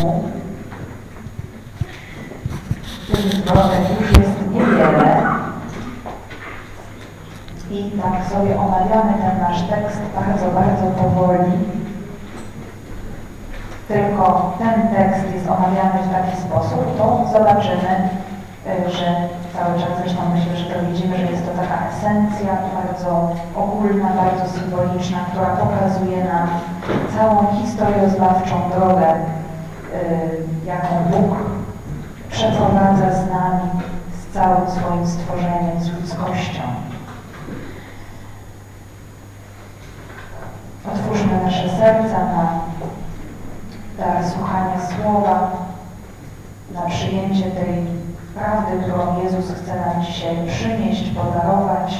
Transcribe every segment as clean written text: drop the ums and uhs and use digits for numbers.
tłumu. Tych zwrotek już jest niewiele. I tak sobie omawiamy ten nasz tekst bardzo, bardzo powoli. Tylko ten tekst jest omawiany w taki sposób, to zobaczymy, że cały czas zresztą myślę, że to widzimy, że jest to taka esencja bardzo ogólna, bardzo symboliczna, która pokazuje nam całą historioznawczą drogę, jaką Bóg przeprowadza z nami, z całym swoim stworzeniem, z ludzkością. Otwórzmy nasze serca na dar słuchania słowa, na przyjęcie tej prawdy, którą Jezus chce nam dzisiaj przynieść, podarować.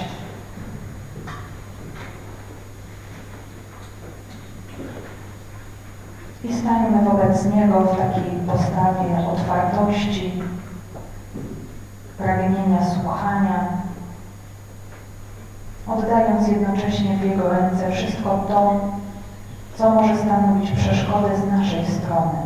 I stańmy wobec Niego w takiej postawie otwartości, pragnienia słuchania, oddając jednocześnie w Jego ręce wszystko to, co może stanowić przeszkodę z naszej strony.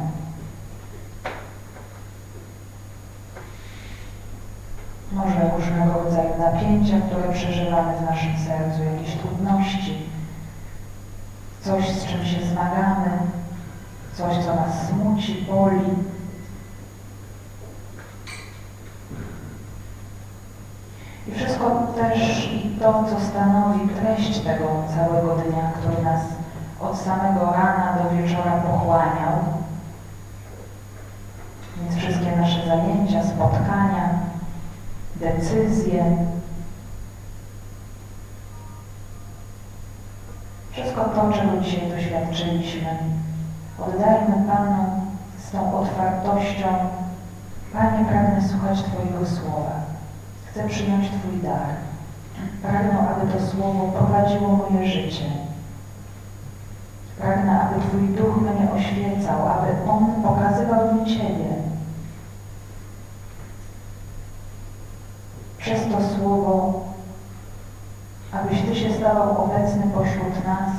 Może różnego rodzaju napięcia, które przeżywamy w naszym sercu, jakieś trudności, coś, z czym się zmagamy, coś, co nas smuci, boli. I wszystko też to, co stanowi treść tego całego dnia, który nas od samego rana do wieczora pochłaniał. Więc wszystkie nasze zajęcia, spotkania, decyzje, wszystko to, czego dzisiaj doświadczyliśmy, oddajmy Panu z tą otwartością. Panie, pragnę słuchać Twojego słowa. Chcę przyjąć Twój dar. Pragnę, aby to słowo prowadziło moje życie. Pragnę, aby Twój Duch mnie oświecał, aby On pokazywał mi Ciebie. Przez to słowo, abyś Ty się stawał obecny pośród nas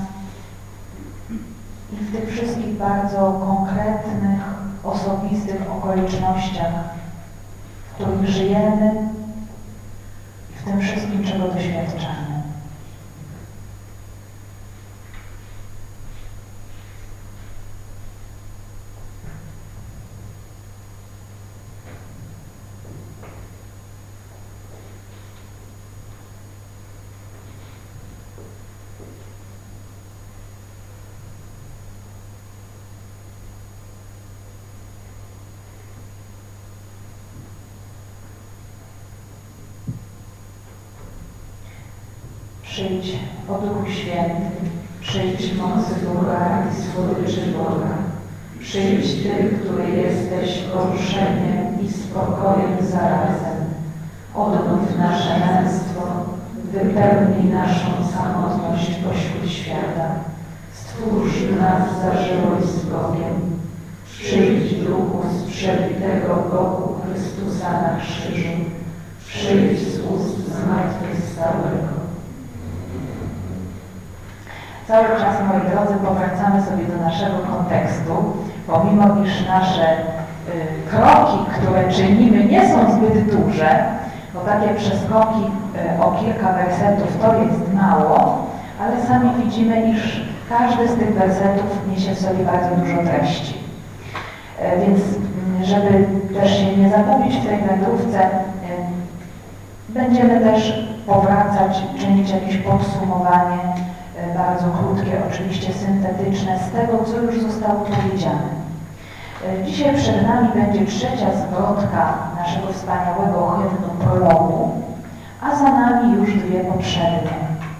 i w tych wszystkich bardzo konkretnych, osobistych okolicznościach, w których żyjemy i w tym wszystkim, czego doświadczamy. Przyjdź, o Duchu Święty, przyjdź mocy Boga i słodyczy Boga. Przyjdź Ty, który jesteś poruszeniem i spokojem zarazem. Odnów nasze męstwo, wypełnij naszą samotność pośród świata. Stwórz nas zażyłość z Bogiem. Przyjdź Duchu z przebitego boku Chrystusa na krzyżu. Przyjdź z ust zmartwychwstałego. Cały czas, moi drodzy, powracamy sobie do naszego kontekstu, pomimo iż nasze kroki, które czynimy, nie są zbyt duże, bo takie przeskoki o kilka wersetów to jest mało, ale sami widzimy, iż każdy z tych wersetów niesie w sobie bardzo dużo treści. Więc żeby też się nie zagubić w tej wędrówce, będziemy też powracać, czynić jakieś podsumowanie, bardzo krótkie, oczywiście syntetyczne, z tego, co już zostało powiedziane. Dzisiaj przed nami będzie trzecia zwrotka naszego wspaniałego hymnu prologu, a za nami już dwie poprzednie.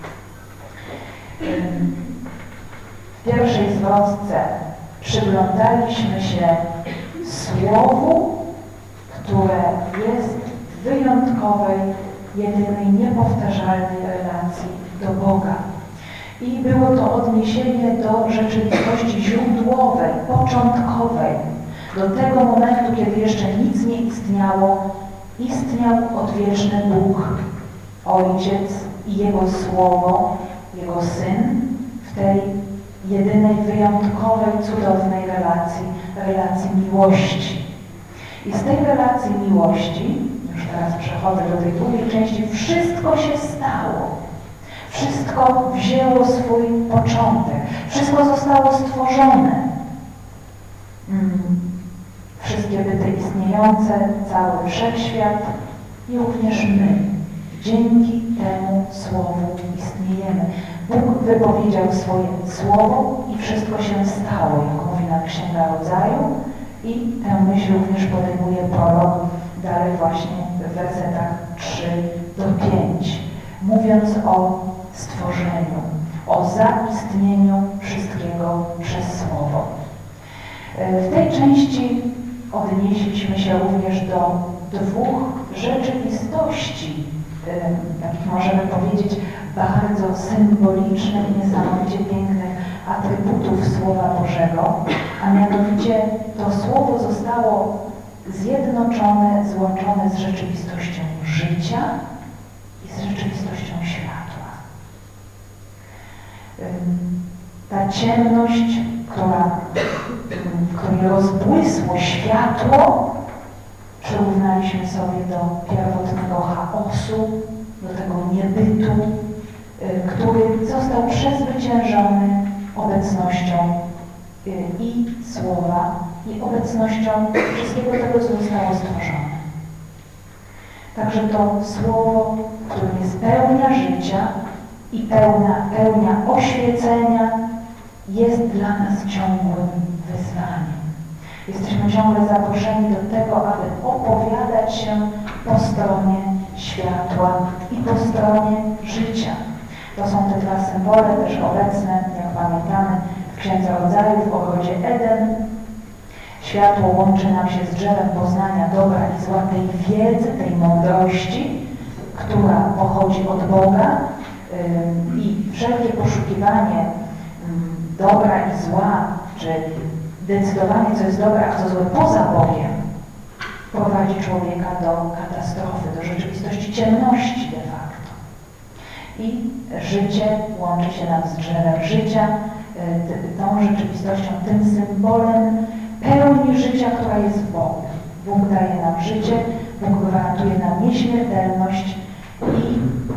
W pierwszej zwrotce przyglądaliśmy się Słowu, które jest w wyjątkowej, jedynej, niepowtarzalnej relacji do Boga. I było to odniesienie do rzeczywistości źródłowej, początkowej, do tego momentu, kiedy jeszcze nic nie istniało, istniał odwieczny Bóg, Ojciec i Jego Słowo, Jego Syn w tej jedynej, wyjątkowej, cudownej relacji miłości. I z tej relacji miłości, już teraz przechodzę do tej drugiej części, wszystko się stało. Wszystko wzięło swój początek. Wszystko zostało stworzone. Wszystkie byty istniejące, cały wszechświat i również my. Dzięki temu Słowu istniejemy. Bóg wypowiedział swoje Słowo i wszystko się stało, jak mówi nam Księga Rodzaju, i tę myśl również podejmuje prorok dalej właśnie w wersetach 3 do 5, mówiąc o stworzeniu, o zaistnieniu wszystkiego przez Słowo. W tej części odnieśliśmy się również do dwóch rzeczywistości, takich możemy powiedzieć bardzo symbolicznych, niesamowicie pięknych atrybutów Słowa Bożego, a mianowicie to Słowo zostało zjednoczone, złączone z rzeczywistością życia i z rzeczywistością światła. Ta ciemność, w której rozbłysło światło, przyrównaliśmy sobie do pierwotnego chaosu, do tego niebytu, który został przezwyciężony obecnością i Słowa, i obecnością wszystkiego tego, co zostało stworzone. Także to Słowo, w którym jest pełnia życia i pełnia oświecenia, jest dla nas ciągłym wyzwaniem. Jesteśmy ciągle zaproszeni do tego, aby opowiadać się po stronie światła i po stronie życia. To są te dwa symbole też obecne, jak pamiętamy, w Księdze Rodzaju, w ogrodzie Eden. Światło łączy nam się z drzewem poznania dobra i zła, tej wiedzy, tej mądrości, która pochodzi od Boga, i wszelkie poszukiwanie dobra i zła, czy decydowanie, co jest dobre, a co złe poza Bogiem, prowadzi człowieka do katastrofy, do rzeczywistości ciemności de facto. I życie łączy się nam z drzewem życia, tą rzeczywistością, tym symbolem pełni życia, która jest w Bogu. Bóg daje nam życie, Bóg gwarantuje nam nieśmiertelność i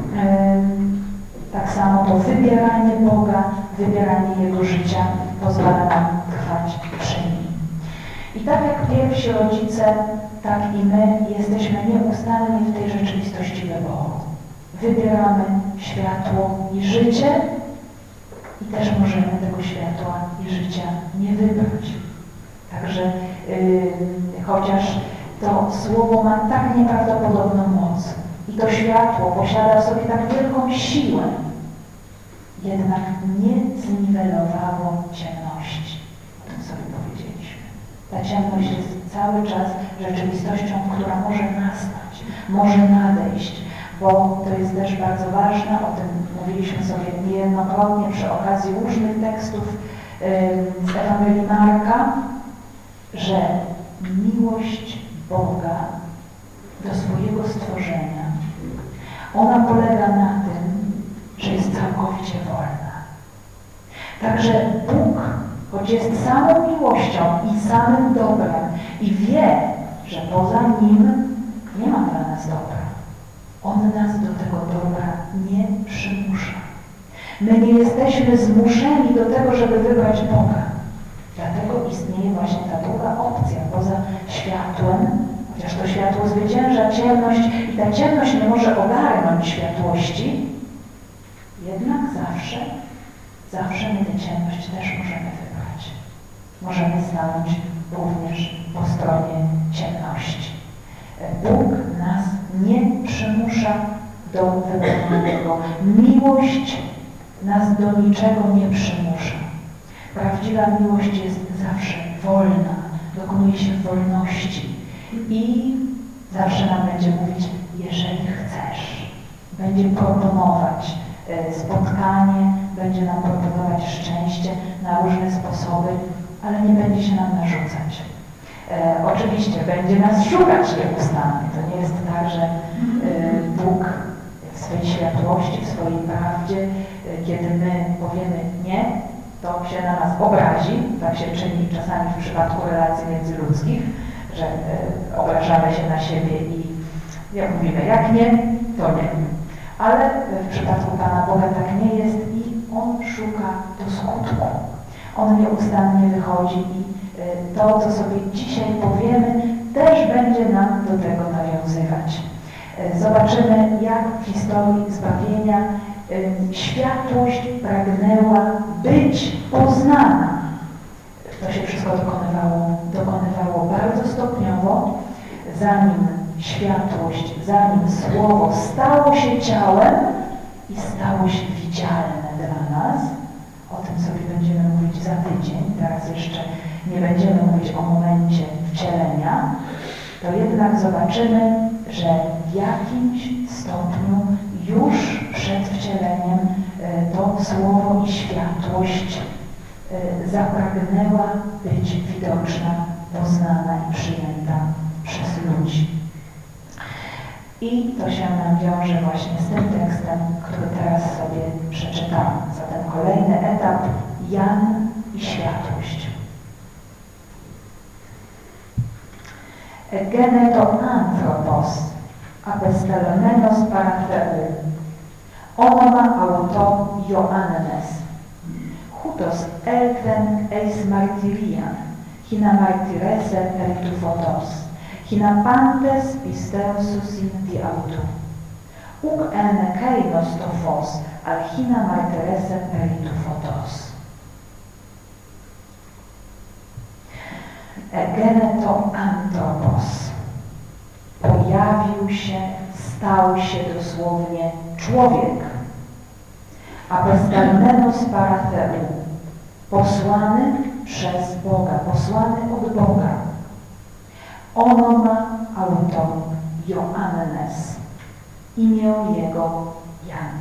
tak samo to wybieranie Boga, wybieranie Jego życia pozwala nam trwać przy Nim. I tak jak pierwsi rodzice, tak i my jesteśmy nieustannie w tej rzeczywistości wyboru. Wybieramy światło i życie i też możemy tego światła i życia nie wybrać. Także chociaż to Słowo ma tak nieprawdopodobną moc i to światło posiada w sobie tak wielką siłę, jednak nie zniwelowało ciemności. O tym sobie powiedzieliśmy. Ta ciemność jest cały czas rzeczywistością, która może nastać, może nadejść, bo to jest też bardzo ważne, o tym mówiliśmy sobie niejednokrotnie przy okazji różnych tekstów z Ewangelii Marka, że miłość Boga do swojego stworzenia, ona polega na tym, że jest całkowicie wolna. Także Bóg, choć jest samą miłością i samym dobrem i wie, że poza Nim nie ma dla nas dobra, On nas do tego dobra nie przymusza. My nie jesteśmy zmuszeni do tego, żeby wybrać Boga. Dlatego istnieje właśnie ta druga opcja, poza światłem, chociaż to światło zwycięża ciemność i ta ciemność nie może ogarnąć światłości, jednak zawsze my tę ciemność też możemy wybrać. Możemy stanąć również po stronie ciemności. Bóg nas nie przymusza do wybrania tego. Miłość nas do niczego nie przymusza. Prawdziwa miłość jest zawsze wolna, dokonuje się wolności i zawsze nam będzie mówić, jeżeli chcesz. Będzie proponować spotkanie, będzie nam proponować szczęście na różne sposoby, ale nie będzie się nam narzucać. Oczywiście będzie nas szukać nieustannie. To nie jest tak, że Bóg w swojej światłości, w swojej prawdzie, kiedy my powiemy nie, to się na nas obrazi, tak się czyni czasami w przypadku relacji międzyludzkich, że obrażamy się na siebie i jak mówimy, jak nie, to nie. Ale w przypadku Pana Boga tak nie jest i On szuka do skutku. On nieustannie wychodzi i to, co sobie dzisiaj powiemy, też będzie nam do tego nawiązywać. Zobaczymy, jak w historii zbawienia światłość pragnęła być poznana. To się wszystko dokonywało bardzo stopniowo, zanim światłość, zanim Słowo stało się ciałem i stało się widzialne dla nas. O tym sobie będziemy mówić za tydzień. Teraz jeszcze nie będziemy mówić o momencie wcielenia. To jednak zobaczymy, że w jakimś stopniu już przed wcieleniem to Słowo i światłość zapragnęła być widoczna, poznana i przyjęta przez ludzi. I to się nam wiąże właśnie z tym tekstem, który teraz sobie przeczytamy. Zatem kolejny etap, Jan i światłość. Gene to anthropos, apestelomenos paratheou, onoma auto Ioannes, hutos elten eis martyrian, hina martyrese peritufotos, hina pantes pisteusus in di autu, uk ene kainos to fos, al hina martyrese peritufotos. Gene to anthropos. Pojawił się, stał się dosłownie człowiek. Apestalmenos paratheou. Posłany przez Boga, posłany od Boga. Onoma auton Ioannes. Imię jego Jan.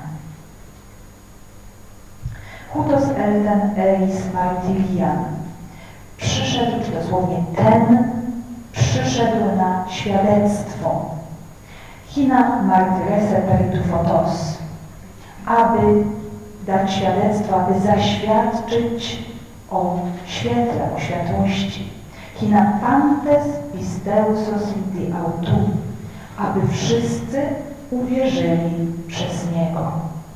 Hutos elten eis martyrian. Przyszedł, czy dosłownie ten, przyszedł na świadectwo. Hina martyrese peritufotos. Aby dać świadectwo, aby zaświadczyć o świetle, o światłości. Hina pantes pisteusos in di autu. Aby wszyscy uwierzyli przez Niego.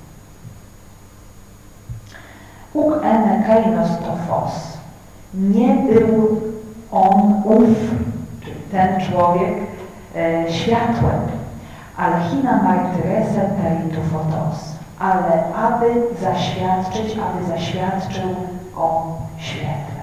Uk ene kainos to fos. Nie był on czyli ten człowiek, światłem, ale hina martyrese peritufotos, ale aby zaświadczył o świetle.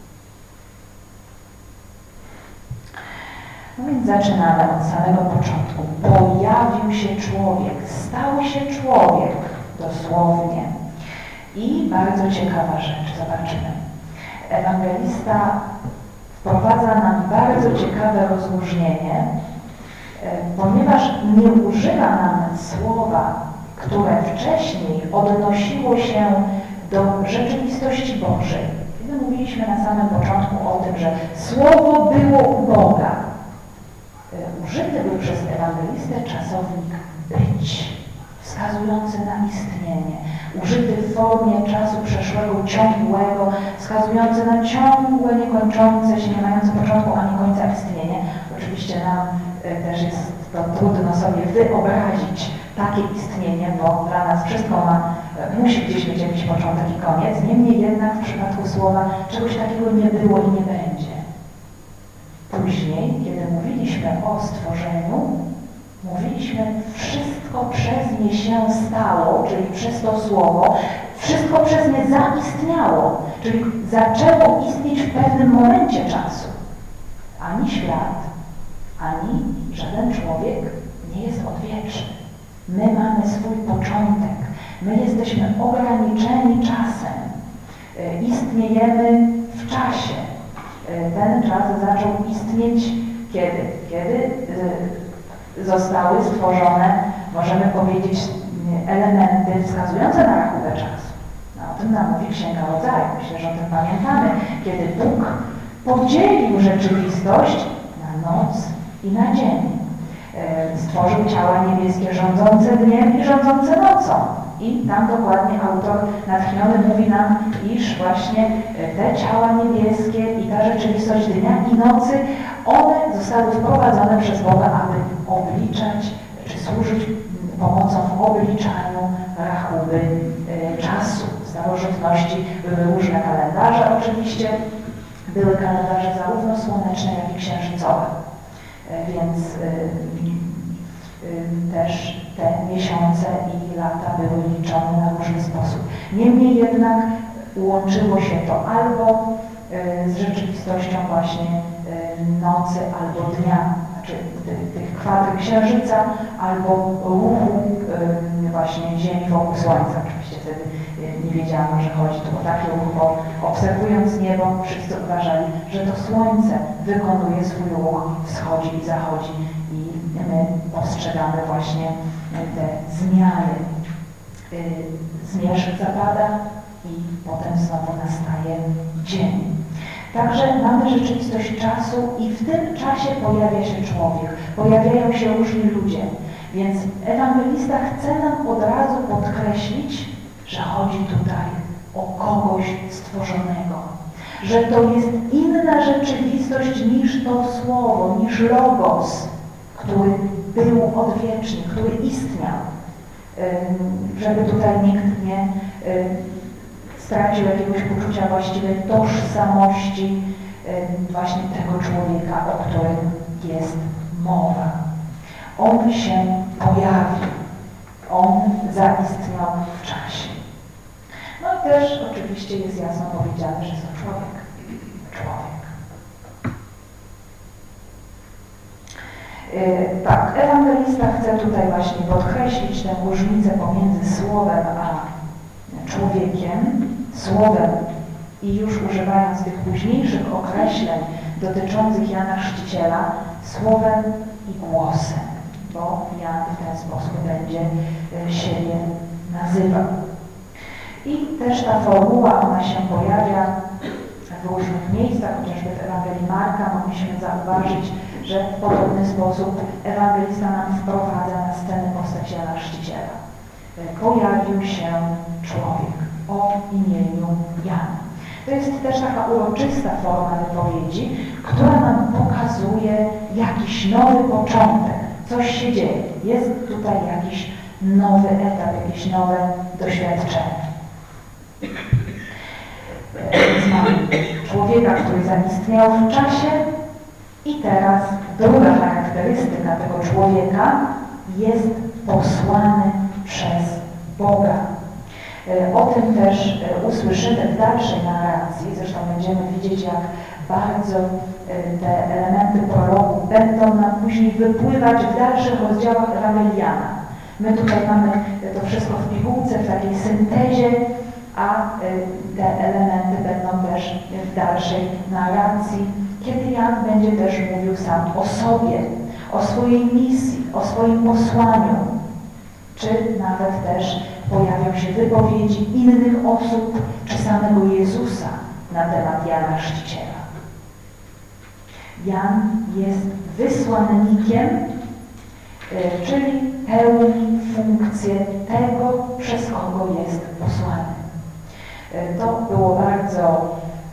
No więc zaczynamy od samego początku. Pojawił się człowiek, stał się człowiek, dosłownie. I bardzo ciekawa rzecz, zobaczymy. Ewangelista wprowadza nam bardzo ciekawe rozróżnienie, ponieważ nie używa nam słowa, które wcześniej odnosiło się do rzeczywistości Bożej. Kiedy mówiliśmy na samym początku o tym, że Słowo było u Boga, użyty był przez ewangelistę czasownik być, wskazujący na istnienie, użyty w formie czasu przeszłego, ciągłego, wskazujący na ciągłe, niekończące się, nie mające początku ani końca istnienie. Oczywiście nam też jest to trudno sobie wyobrazić takie istnienie, bo dla nas wszystko musi gdzieś mieć jakiś początek i koniec. Niemniej jednak w przypadku słowa czegoś takiego nie było i nie będzie. Później, kiedy mówiliśmy o stworzeniu, mówiliśmy, wszystko przez nie się stało, czyli przez to słowo, wszystko przez nie zaistniało, czyli zaczęło istnieć w pewnym momencie czasu. Ani świat, ani żaden człowiek nie jest odwieczny. My mamy swój początek. My jesteśmy ograniczeni czasem. Istniejemy w czasie. Ten czas zaczął istnieć kiedy? Kiedy zostały stworzone, możemy powiedzieć, elementy wskazujące na rachubę czasu. No, o tym nam mówi Księga Rodzaju. Myślę, że o tym pamiętamy. Kiedy Bóg podzielił rzeczywistość na noc i na dzień. Stworzył ciała niebieskie rządzące dniem i rządzące nocą. I tam dokładnie autor natchniony mówi nam, iż właśnie te ciała niebieskie i ta rzeczywistość dnia i nocy, one zostały wprowadzone przez Boga, aby obliczać, czy służyć pomocą w obliczaniu rachuby czasu. W starożytności były różne kalendarze oczywiście, były kalendarze zarówno słoneczne, jak i księżycowe, więc też te miesiące i lata były liczone na różny sposób. Niemniej jednak łączyło się to albo z rzeczywistością właśnie nocy, albo dnia, znaczy tych kwadr księżyca, albo ruchu właśnie Ziemi wokół Słońca. Oczywiście wtedy nie wiedziano, że chodzi tu o taki ruch, bo obserwując niebo wszyscy uważali, że to Słońce wykonuje swój ruch, wschodzi i zachodzi i my postrzegamy właśnie te zmiany. Zmierzch zapada i potem znowu nastaje dzień. Także mamy rzeczywistość czasu i w tym czasie pojawia się człowiek, pojawiają się różni ludzie. Więc ewangelista chce nam od razu podkreślić, że chodzi tutaj o kogoś stworzonego, że to jest inna rzeczywistość niż to słowo, niż logos, który był odwieczny, który istniał. Żeby tutaj nikt nie stracił jakiegoś poczucia właściwej tożsamości właśnie tego człowieka, o którym jest mowa. On się pojawił, on zaistniał w czasie. No i też oczywiście jest jasno powiedziane, że jest to człowiek. Tak, ewangelista chce tutaj właśnie podkreślić tę różnicę pomiędzy słowem a człowiekiem, słowem i już używając tych późniejszych określeń dotyczących Jana Chrzciciela, słowem i głosem, bo Jan w ten sposób będzie siebie nazywał. I też ta formuła, ona się pojawia w różnych miejscach, chociażby w Ewangelii Marka mogliśmy zauważyć, że w podobny sposób ewangelista nam wprowadza na scenę postać Jana Chrzciciela. Pojawił się człowiek o imieniu Jan. To jest też taka uroczysta forma wypowiedzi, która nam pokazuje jakiś nowy początek. Coś się dzieje. Jest tutaj jakiś nowy etap, jakieś nowe doświadczenie. Więc mamy człowieka, który zaistniał w czasie i teraz druga charakterystyka tego człowieka jest posłany przez Boga. O tym też usłyszymy w dalszej narracji, zresztą będziemy widzieć, jak bardzo te elementy prologu będą nam później wypływać w dalszych rozdziałach Ewangelii Jana. My tutaj mamy to wszystko w pigułce, w takiej syntezie, a te elementy będą też w dalszej narracji, kiedy Jan będzie też mówił sam o sobie, o swojej misji, o swoim posłaniu, czy nawet też pojawią się wypowiedzi innych osób, czy samego Jezusa na temat Jana Chrzciciela. Jan jest wysłannikiem, czyli pełni funkcję tego, przez kogo jest posłany. To było bardzo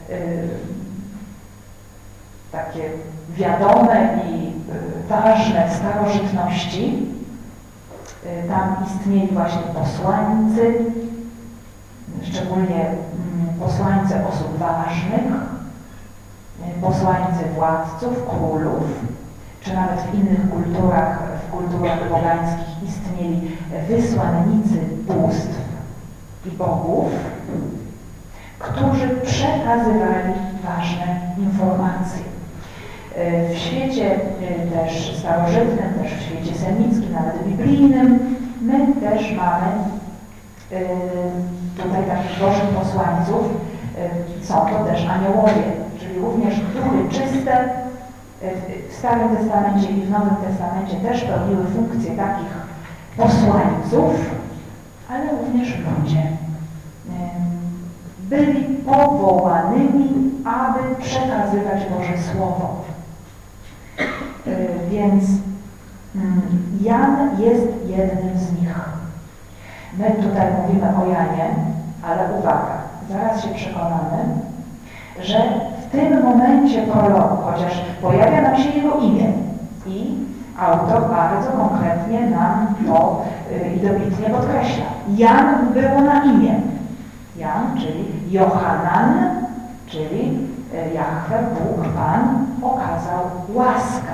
takie wiadome i ważne w starożytności. Tam istnieli właśnie posłańcy, szczególnie posłańcy osób ważnych, posłańcy władców, królów, czy nawet w innych kulturach, w kulturach pogańskich istnieli wysłannicy bóstw i bogów, którzy przekazywali ważne informacje. W świecie też starożytnym, też w świecie semickim, nawet biblijnym, my też mamy tutaj takich bożych posłańców. Są to też aniołowie, czyli również duchy czyste. W Starym Testamencie i w Nowym Testamencie też pełniły funkcję takich posłańców, ale również ludzie. Byli powołanymi, aby przekazywać Boże Słowo. Więc Jan jest jednym z nich. My tutaj mówimy o Janie, ale uwaga, zaraz się przekonamy, że w tym momencie prologu, chociaż pojawia nam się jego imię i autor bardzo konkretnie nam to i dobitnie podkreśla. Jan było na imię. Jan, czyli Johanan, czyli Jahwe, Bóg, Pan, okazał łaskę.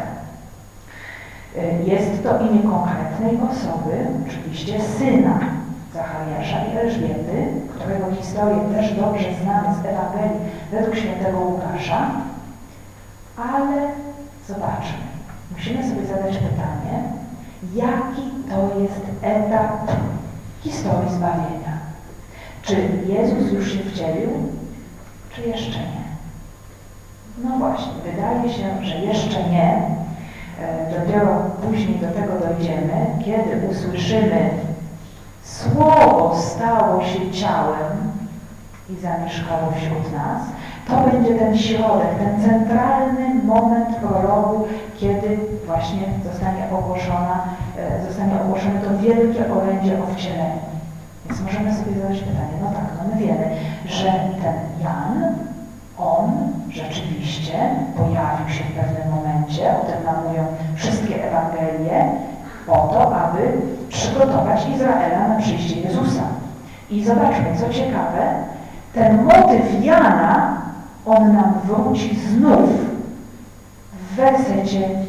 Jest to imię konkretnej osoby, oczywiście syna Zachariasza i Elżbiety, którego historię też dobrze znamy z Ewangelii według świętego Łukasza, ale zobaczmy, musimy sobie zadać pytanie, jaki to jest etap historii zbawienia. Czy Jezus już się wcielił, czy jeszcze nie? No właśnie, wydaje się, że jeszcze nie. Dopiero później do tego dojdziemy, kiedy usłyszymy Słowo stało się ciałem i zamieszkało wśród nas. To będzie ten środek, ten centralny moment prologu, kiedy właśnie zostanie ogłoszone to wielkie orędzie o wcieleniu. Więc możemy sobie zadać pytanie, no tak, no my wiemy, że ten Jan, on rzeczywiście pojawił się w pewnym momencie, o tym nam mówią wszystkie Ewangelie, po to, aby przygotować Izraela na przyjście Jezusa. I zobaczmy, co ciekawe, ten motyw Jana, on nam wróci znów w wersecie 15.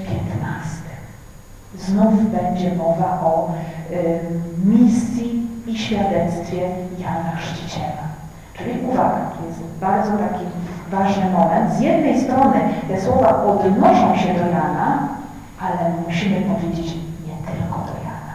Znów będzie mowa o misji i świadectwie Jana Chrzciciela. Czyli uwaga, to jest bardzo taki ważny moment. Z jednej strony te słowa odnoszą się do Jana, ale musimy powiedzieć nie tylko do Jana.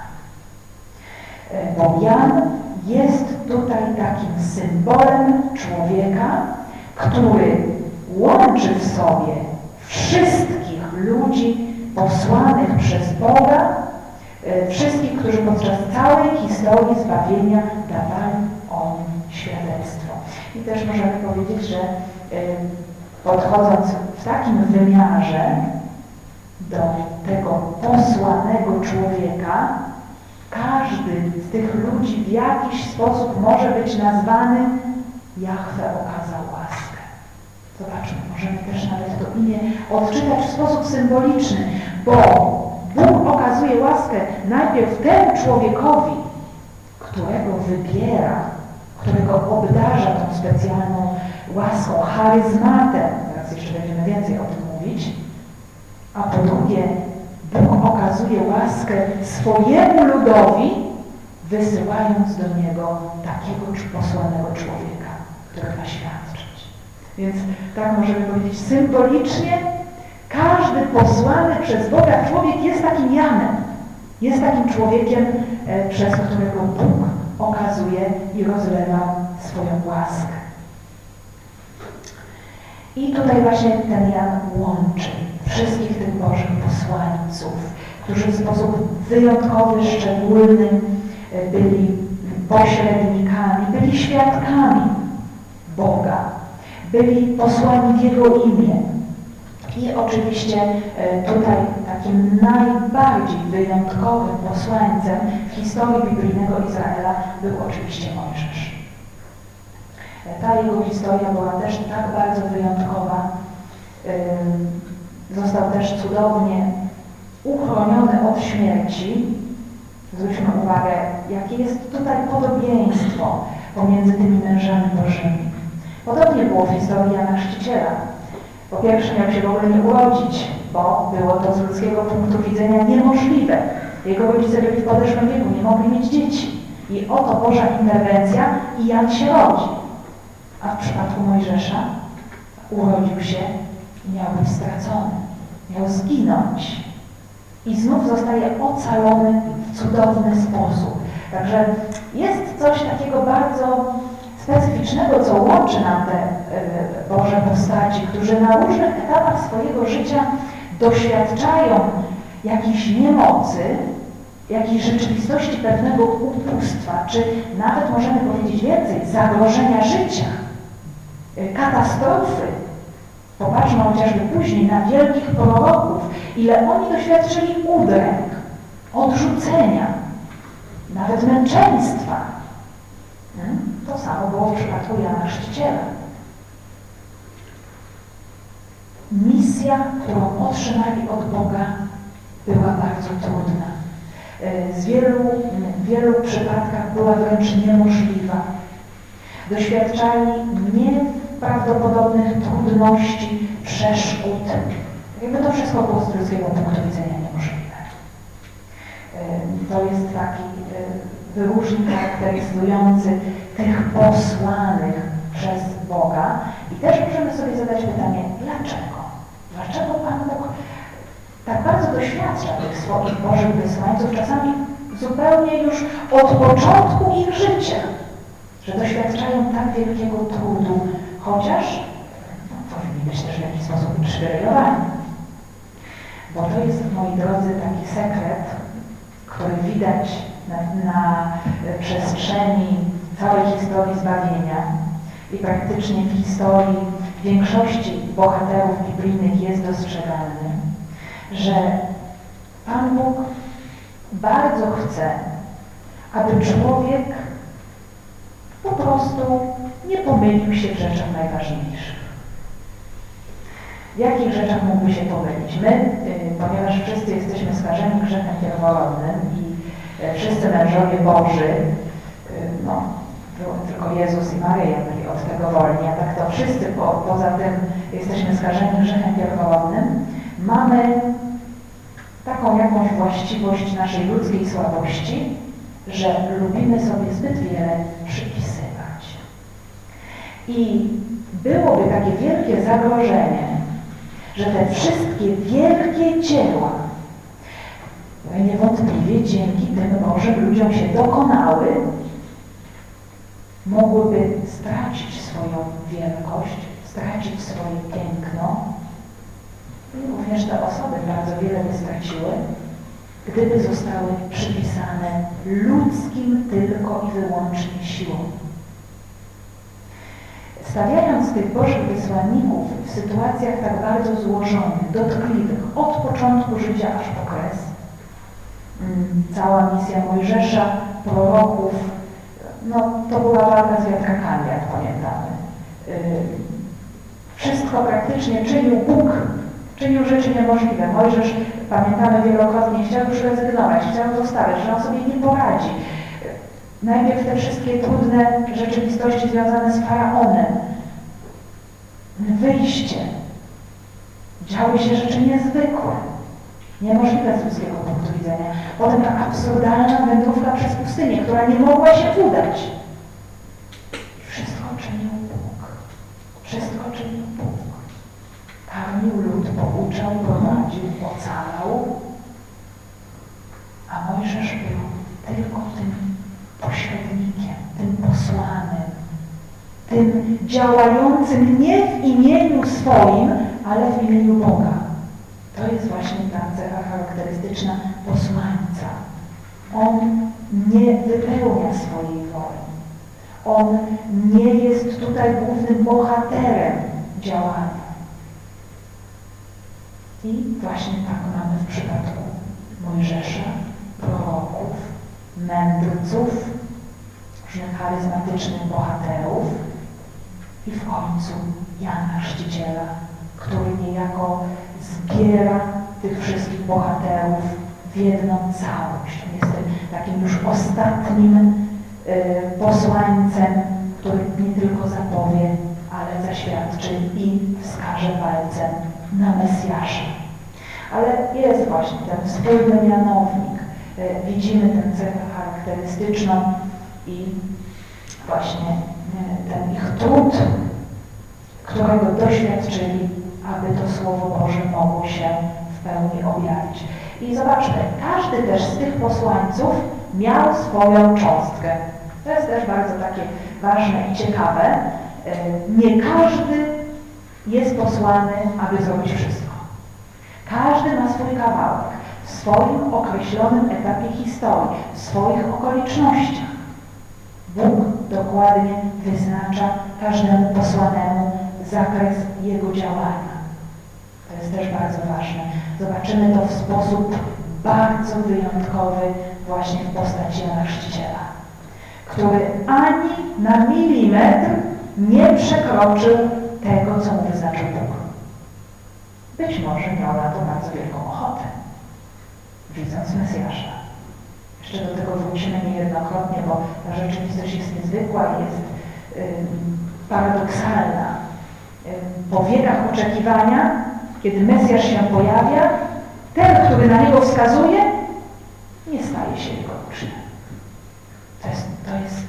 Bo Jan jest tutaj takim symbolem człowieka, który łączy w sobie wszystkich ludzi posłanych przez Boga, wszystkich, którzy podczas całej historii zbawienia dawali o nim świadectwo. I też możemy powiedzieć, że podchodząc w takim wymiarze do tego posłanego człowieka, każdy z tych ludzi w jakiś sposób może być nazwany Jahwe okazał łaskę. Zobaczmy, możemy też nawet to imię odczytać w sposób symboliczny, bo Bóg okazuje łaskę najpierw temu człowiekowi, którego wybiera, którego obdarza tą specjalną łaską, charyzmatem, teraz jeszcze będziemy więcej o tym mówić, a po drugie Bóg okazuje łaskę swojemu ludowi, wysyłając do niego takiego posłanego człowieka, który ma świadczyć. Więc tak możemy powiedzieć symbolicznie, każdy posłany przez Boga człowiek jest takim Janem, jest takim człowiekiem, przez którego Bóg okazuje i rozlewa swoją łaskę. I tutaj właśnie ten Jan łączy wszystkich tych Bożych posłańców, którzy w sposób wyjątkowy, szczególny byli pośrednikami, byli świadkami Boga, byli posłani w Jego imię. I oczywiście tutaj takim najbardziej wyjątkowym posłańcem w historii biblijnego Izraela był oczywiście Mojżesz. Ta jego historia była też tak bardzo wyjątkowa. Został też cudownie uchroniony od śmierci. Zwróćmy uwagę, jakie jest tutaj podobieństwo pomiędzy tymi mężami Bożymi. Podobnie było w historii Jana Chrzciciela. Po pierwsze miał się w ogóle nie urodzić, bo było to z ludzkiego punktu widzenia niemożliwe. Jego rodzice byli w podeszłym wieku, nie mogli mieć dzieci. I oto Boża interwencja i Jan się rodzi. A w przypadku Mojżesza urodził się i miał być stracony. Miał zginąć. I znów zostaje ocalony w cudowny sposób. Także jest coś takiego bardzo specyficznego, co łączy nam te Boże postaci, którzy na różnych etapach swojego życia doświadczają jakiejś niemocy, jakiejś rzeczywistości pewnego ubóstwa, czy nawet możemy powiedzieć więcej, zagrożenia życia, katastrofy. Popatrzmy chociażby później na wielkich proroków, ile oni doświadczyli udręk, odrzucenia. nawet męczeństwa. To samo było w przypadku Jana Chrzciciela. Misja, którą otrzymali od Boga, była bardzo trudna. W wielu przypadkach była wręcz niemożliwa. Doświadczali nieprawdopodobnych trudności, przeszkód. Jakby to wszystko było z ludzkiego punktu widzenia niemożliwe. To jest taki wyróżnik charakteryzujący tych posłanych przez Boga. I też możemy sobie zadać pytanie, dlaczego? Dlaczego Pan Bóg tak bardzo doświadcza tych swoich Bożych wysłańców, czasami zupełnie już od początku ich życia, że doświadczają tak wielkiego trudu, chociaż powinni być też w jakiś sposób uprzywilejowani. Bo to jest, moi drodzy, taki sekret, który widać na przestrzeni całej historii zbawienia i praktycznie w historii większości bohaterów biblijnych jest dostrzegalny, że Pan Bóg bardzo chce, aby człowiek po prostu nie pomylił się w rzeczach najważniejszych. W jakich rzeczach mógłby się pomylić? My, ponieważ wszyscy jesteśmy skażeni grzechem pierworodnym i wszyscy mężowie Boży, no, tylko Jezus i Maryja byli od tego wolni, a tak to wszyscy poza tym jesteśmy skażeni grzechem pierworodnym, mamy taką jakąś właściwość naszej ludzkiej słabości, że lubimy sobie zbyt wiele przypisywać. I byłoby takie wielkie zagrożenie, że te wszystkie wielkie dzieła, które niewątpliwie dzięki tym Bożym ludziom się dokonały, mogłyby stracić swoją wielkość, stracić swoje piękno. I również te osoby bardzo wiele by straciły, gdyby zostały przypisane ludzkim tylko i wyłącznie siłom. Stawiając tych Bożych wysłanników w sytuacjach tak bardzo złożonych, dotkliwych, od początku życia aż po kres, cała misja Mojżesza, proroków, no to była walka z wiatrakami, jak pamiętamy. Wszystko praktycznie czynił Bóg, czynił rzeczy niemożliwe. Mojżesz, pamiętamy wielokrotnie, chciał już rezygnować, chciał zostawiać, że on sobie nie poradzi. Najpierw te wszystkie trudne rzeczywistości związane z Faraonem. Wyjście. Działy się rzeczy niezwykłe. Niemożliwe z ludzkiego punktu widzenia. Potem ta absurdalna wędrówka przez pustynię, która nie mogła się udać. I wszystko czynił Bóg. Wszystko czynił Bóg. Karmił lud, pouczał, prowadził, ocalał. A Mojżesz był tylko tym pośrednikiem, tym posłanym, tym działającym nie w imieniu swoim, ale w imieniu Boga. To jest właśnie ta cecha charakterystyczna posłańca. On nie wypełnia swojej woli. On nie jest tutaj głównym bohaterem działania. I właśnie tak mamy w przypadku Mojżesza, proroków, mędrców, różnych charyzmatycznych bohaterów i w końcu Jana Chrzciciela, który niejako zbiera tych wszystkich bohaterów w jedną całość. On jest tym takim już ostatnim posłańcem, który nie tylko zapowie, ale zaświadczy i wskaże palcem na Mesjasza. Ale jest właśnie ten wspólny mianownik. Widzimy tę cechę charakterystyczną i właśnie ten ich trud, którego doświadczyli, aby to Słowo Boże mogło się w pełni objawić. I zobaczmy, każdy też z tych posłańców miał swoją cząstkę. To jest też bardzo takie ważne i ciekawe. Nie każdy jest posłany, aby zrobić wszystko. Każdy ma swój kawałek w swoim określonym etapie historii, w swoich okolicznościach. Bóg dokładnie wyznacza każdemu posłanemu zakres jego działania. To jest też bardzo ważne. Zobaczymy to w sposób bardzo wyjątkowy właśnie w postaci Jana Chrzciciela, który ani na milimetr nie przekroczył tego, co mu wyznaczył Bóg. Być może miał na to bardzo wielką ochotę, widząc Mesjasza. Jeszcze do tego wrócimy niejednokrotnie, bo ta rzeczywistość jest niezwykła i jest paradoksalna. Po wiekach oczekiwania, kiedy Mesjasz się pojawia, ten, który na niego wskazuje, nie staje się jego uczniem. To jest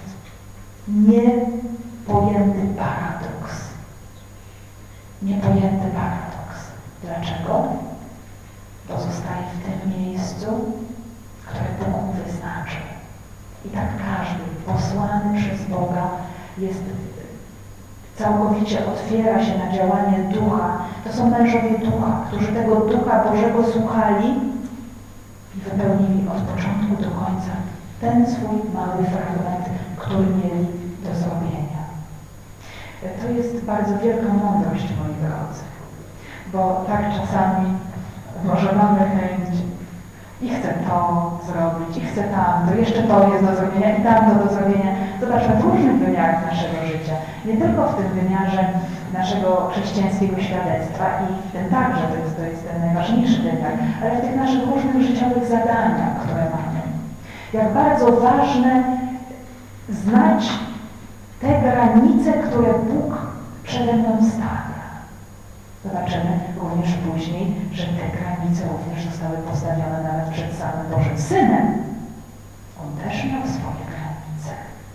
niepojęty paradoks. Niepojęty paradoks. Dlaczego? Bo zostaje w tym miejscu, które Bóg mu wyznaczył. I tak każdy posłany przez Boga jest całkowicie otwiera się na działanie Ducha. To są mężowie Ducha, którzy tego Ducha Bożego słuchali i wypełnili od początku do końca ten swój mały fragment, który mieli do zrobienia. To jest bardzo wielka mądrość, moi drodzy, bo tak czasami może mamy chęć i chcę to zrobić, i chcę tamto, jeszcze to jest do zrobienia i tamto do zrobienia. Zobaczmy w różnych wymiarach naszego życia. Nie tylko w tym wymiarze naszego chrześcijańskiego świadectwa i w tym także, to jest ten najważniejszy wymiar, ale w tych naszych różnych życiowych zadaniach, które mamy. Jak bardzo ważne znać te granice, które Bóg przede mną stawia. Zobaczymy również później, że te granice również zostały postawione nawet przed samym Bożym Synem. On też miał swoje granice.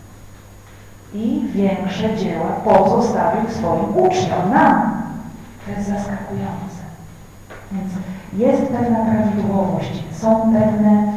I większe dzieła pozostawił swoim uczniom, nam. To jest zaskakujące. Więc jest pewna prawidłowość, są pewne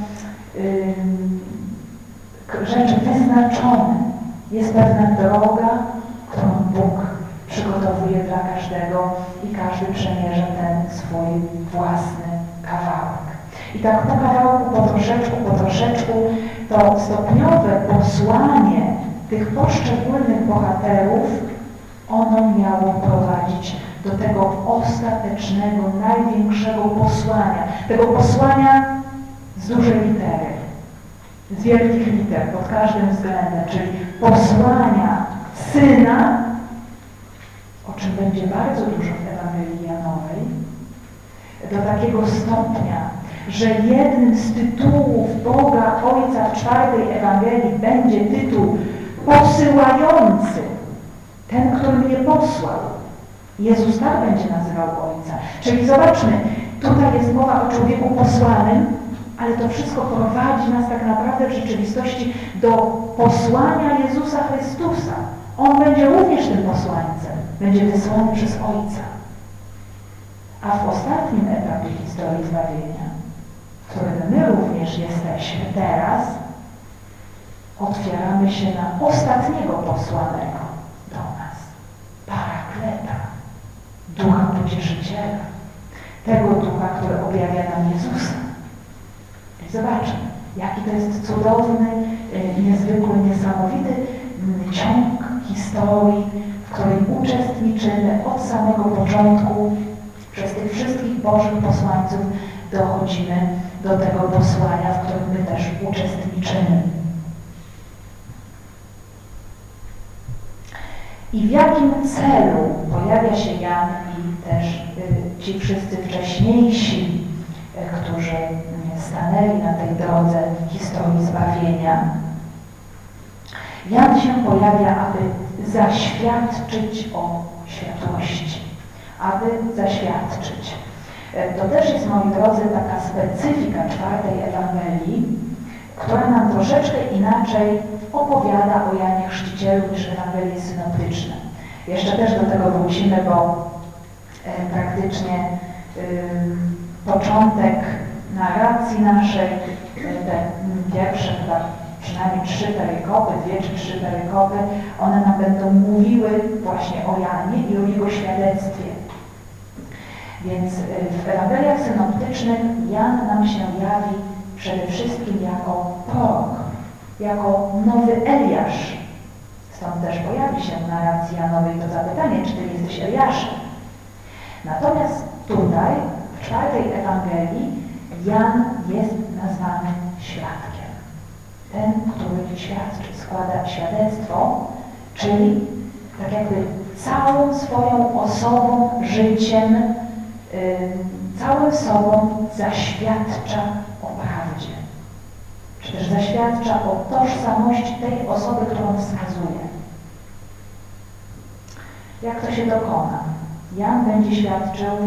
rzeczy wyznaczone. Jest pewna droga, którą Bóg przygotowuje dla każdego i każdy przemierza ten swój własny kawałek. I tak po kawałku, po troszeczku to stopniowe posłanie tych poszczególnych bohaterów, ono miało prowadzić do tego ostatecznego, największego posłania. Tego posłania z dużej litery, z wielkich liter pod każdym względem, czyli posłania Syna, o czym będzie bardzo dużo w Ewangelii Janowej, do takiego stopnia, że jednym z tytułów Boga Ojca w 4. Ewangelii będzie tytuł posyłający, ten, który mnie posłał. Jezus tak będzie nazywał Ojca. Czyli zobaczmy, tutaj jest mowa o człowieku posłanym, ale to wszystko prowadzi nas tak naprawdę w rzeczywistości do posłania Jezusa Chrystusa. On będzie również tym posłańcem. Będzie wysłany przez Ojca. A w ostatnim etapie historii zbawienia, w którym my również jesteśmy teraz, otwieramy się na ostatniego posłanego do nas. Parakleta. Ducha Pocieszyciela. Tego Ducha, który objawia nam Jezusa. I zobaczmy, jaki to jest cudowny, niezwykły, niesamowity ciąg historii, w której uczestniczymy od samego początku. Przez tych wszystkich Bożych posłańców dochodzimy do tego posłania, w którym my też uczestniczymy. I w jakim celu pojawia się Jan i też ci wszyscy wcześniejsi, którzy stanęli na tej drodze historii zbawienia. Jan się pojawia, aby zaświadczyć o światłości. Aby zaświadczyć. To też jest, moi drodzy, taka specyfika 4. Ewangelii, która nam troszeczkę inaczej opowiada o Janie Chrzcicielu niż Ewangelie synoptyczne. Jeszcze też do tego wrócimy, bo praktycznie początek narracji naszej, te pierwsze chyba przynajmniej 3 perykopy, 2 czy 3 perykopy, one nam będą mówiły właśnie o Janie i o jego świadectwie. Więc w Ewangeliach synoptycznych Jan nam się jawi przede wszystkim jako prorok, jako nowy Eliasz. Stąd też pojawi się w narracji Janowej to zapytanie, czy Ty jesteś Eliaszem. Natomiast tutaj, w 4. Ewangelii, Jan jest nazwany świadkiem. ten, który świadczy, składa świadectwo, czyli tak jakby całą swoją osobą, życiem, całym sobą zaświadcza o prawdzie. Czy też zaświadcza o tożsamości tej osoby, którą wskazuje. Jak to się dokona? Jan będzie świadczył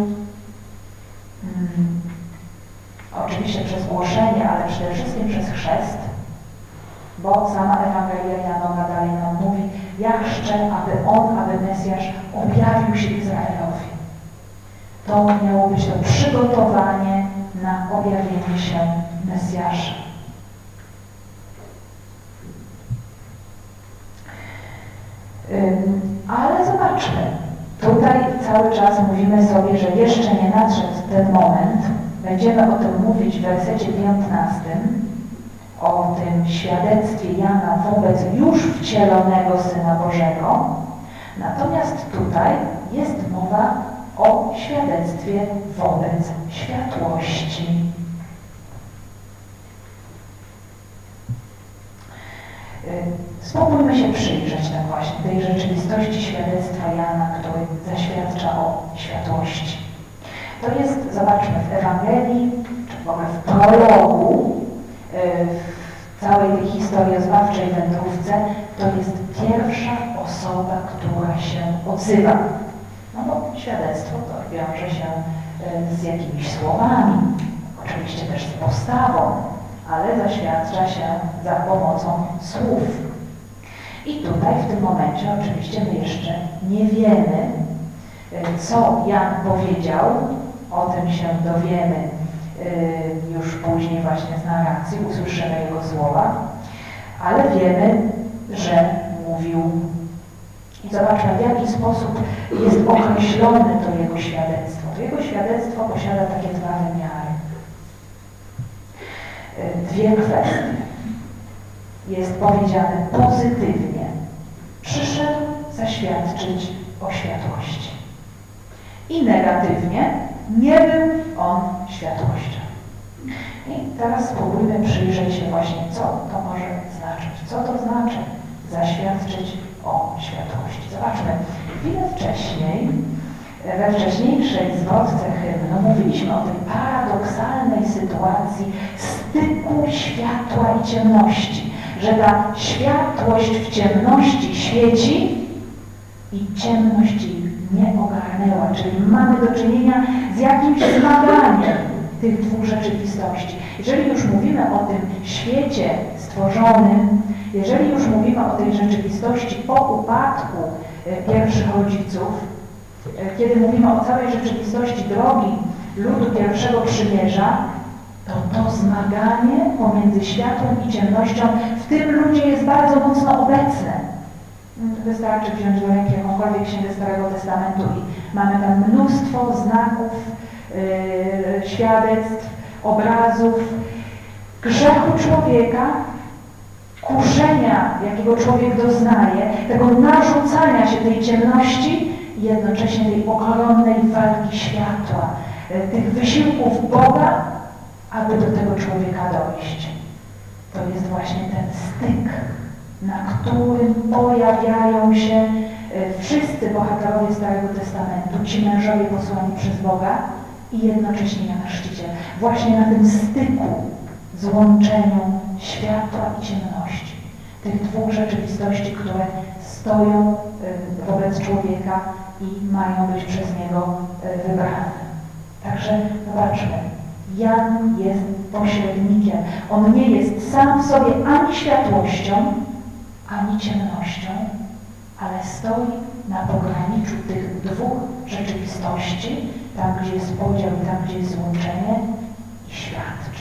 oczywiście przez głoszenie, ale przede wszystkim przez chrzest, bo sama Ewangelia Janowa dalej nam mówi, jak chrzczę, aby Mesjasz objawił się Izraelowi. To miało być to przygotowanie na objawienie się Mesjasza. Ale zobaczmy, tutaj cały czas mówimy sobie, że jeszcze nie nadszedł ten moment. Będziemy o tym mówić w wersecie 15, o tym świadectwie Jana wobec już wcielonego Syna Bożego. Natomiast tutaj jest mowa o świadectwie wobec światłości. Spróbujmy się przyjrzeć tak właśnie tej rzeczywistości świadectwa Jana, który zaświadcza o światłości. To jest, zobaczmy, w Ewangelii, czy w ogóle w prologu, w całej tej historii o zbawczej wędrówce, to jest pierwsza osoba, która się odzywa. No bo świadectwo to wiąże się z jakimiś słowami, oczywiście też z postawą, ale zaświadcza się za pomocą słów. I tutaj w tym momencie oczywiście my jeszcze nie wiemy, co Jan powiedział, o tym się dowiemy już później właśnie z narracji, usłyszymy jego słowa, ale wiemy, że mówił. I zobaczmy, w jaki sposób jest określone to jego świadectwo. To jego świadectwo posiada takie dwa wymiary. Dwie kwestie. Jest powiedziane pozytywnie. Przyszedł zaświadczyć o światłości. I negatywnie nie był on światłością. I teraz spróbujmy przyjrzeć się właśnie, co to może znaczyć. Co to znaczy zaświadczyć o światłości. Zobaczmy, chwilę wcześniej, we wcześniejszej zwrotce hymnu mówiliśmy o tej paradoksalnej sytuacji styku światła i ciemności, że ta światłość w ciemności świeci i ciemność jej nie ogarnęła, czyli mamy do czynienia z jakimś zmaganiem tych dwóch rzeczywistości. Jeżeli już mówimy o tym świecie stworzonym, jeżeli już mówimy o tej rzeczywistości po upadku pierwszych rodziców, kiedy mówimy o całej rzeczywistości drogi ludu pierwszego przymierza, to zmaganie pomiędzy światłem i ciemnością w tym ludzie jest bardzo mocno obecne. Wystarczy wziąć do ręki jakąkolwiek księgę Starego Testamentu i mamy tam mnóstwo znaków, świadectw, obrazów grzechu człowieka, kuszenia, jakiego człowiek doznaje, tego narzucania się tej ciemności i jednocześnie tej ogromnej walki światła, tych wysiłków Boga, aby do tego człowieka dojść. To jest właśnie ten styk, na którym pojawiają się wszyscy bohaterowie Starego Testamentu, ci mężowie posłani przez Boga i jednocześnie Jan Chrzciciel. Właśnie na tym styku, złączeniu światła i ciemności. Tych dwóch rzeczywistości, które stoją wobec człowieka i mają być przez niego wybrane. Także zobaczmy, Jan jest pośrednikiem. On nie jest sam w sobie ani światłością, ani ciemnością, ale stoi na pograniczu tych dwóch rzeczywistości, tam gdzie jest podział i tam gdzie jest złączenie, i świadczy.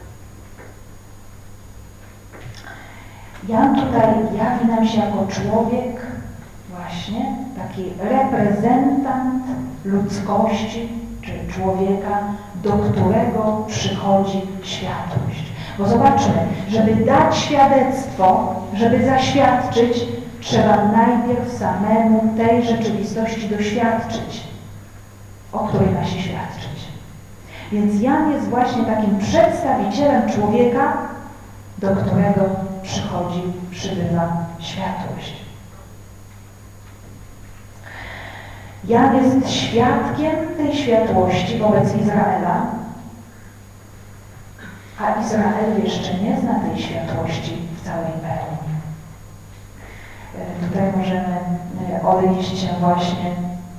Jan tutaj jawi nam się jako człowiek, właśnie taki reprezentant ludzkości, czy człowieka, do którego przychodzi światłość. Bo zobaczmy, żeby dać świadectwo, żeby zaświadczyć, trzeba najpierw samemu tej rzeczywistości doświadczyć, o której ma się świadczyć. Więc Jan jest właśnie takim przedstawicielem człowieka, do którego przybywa światłość. Jan jest świadkiem tej światłości wobec Izraela, a Izrael jeszcze nie zna tej światłości w całej pełni. Tutaj możemy odnieść się właśnie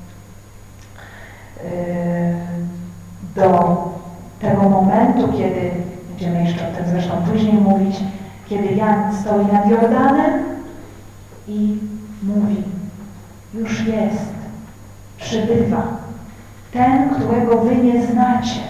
do tego momentu, kiedy, będziemy jeszcze o tym zresztą później mówić, kiedy Jan stoi nad Jordanem i mówi: już jest, przybywa ten, którego wy nie znacie.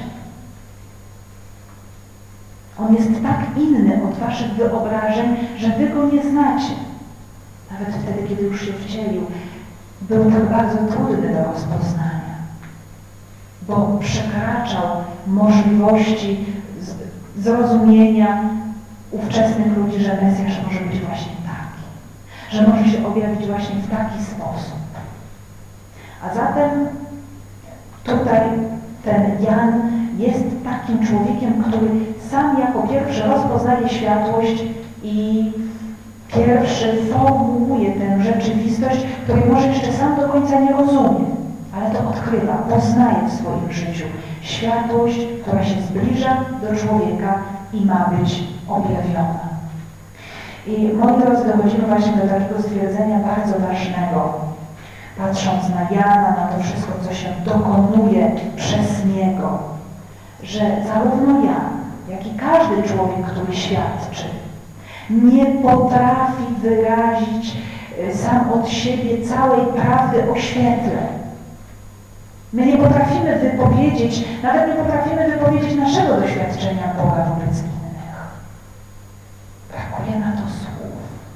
On jest tak inny od waszych wyobrażeń, że wy go nie znacie. Nawet wtedy, kiedy już się wcielił, był tak bardzo trudny do rozpoznania, bo przekraczał możliwości zrozumienia ówczesnych ludzi, że Mesjasz może być właśnie taki, że może się objawić właśnie w taki sposób. A zatem tutaj ten Jan jest takim człowiekiem, który sam jako pierwszy rozpoznaje światłość i pierwszy formułuje tę rzeczywistość, której może jeszcze sam do końca nie rozumie, ale to odkrywa, poznaje w swoim życiu światłość, która się zbliża do człowieka i ma być objawiona. I moi drodzy, dochodzimy właśnie do takiego stwierdzenia bardzo ważnego, patrząc na Jana, na to wszystko, co się dokonuje przez niego, że zarówno Jan, jak i każdy człowiek, który świadczy, nie potrafi wyrazić sam od siebie całej prawdy o świetle. My nie potrafimy wypowiedzieć, nawet nie potrafimy wypowiedzieć naszego doświadczenia Boga wobec innych. Brakuje na to słów.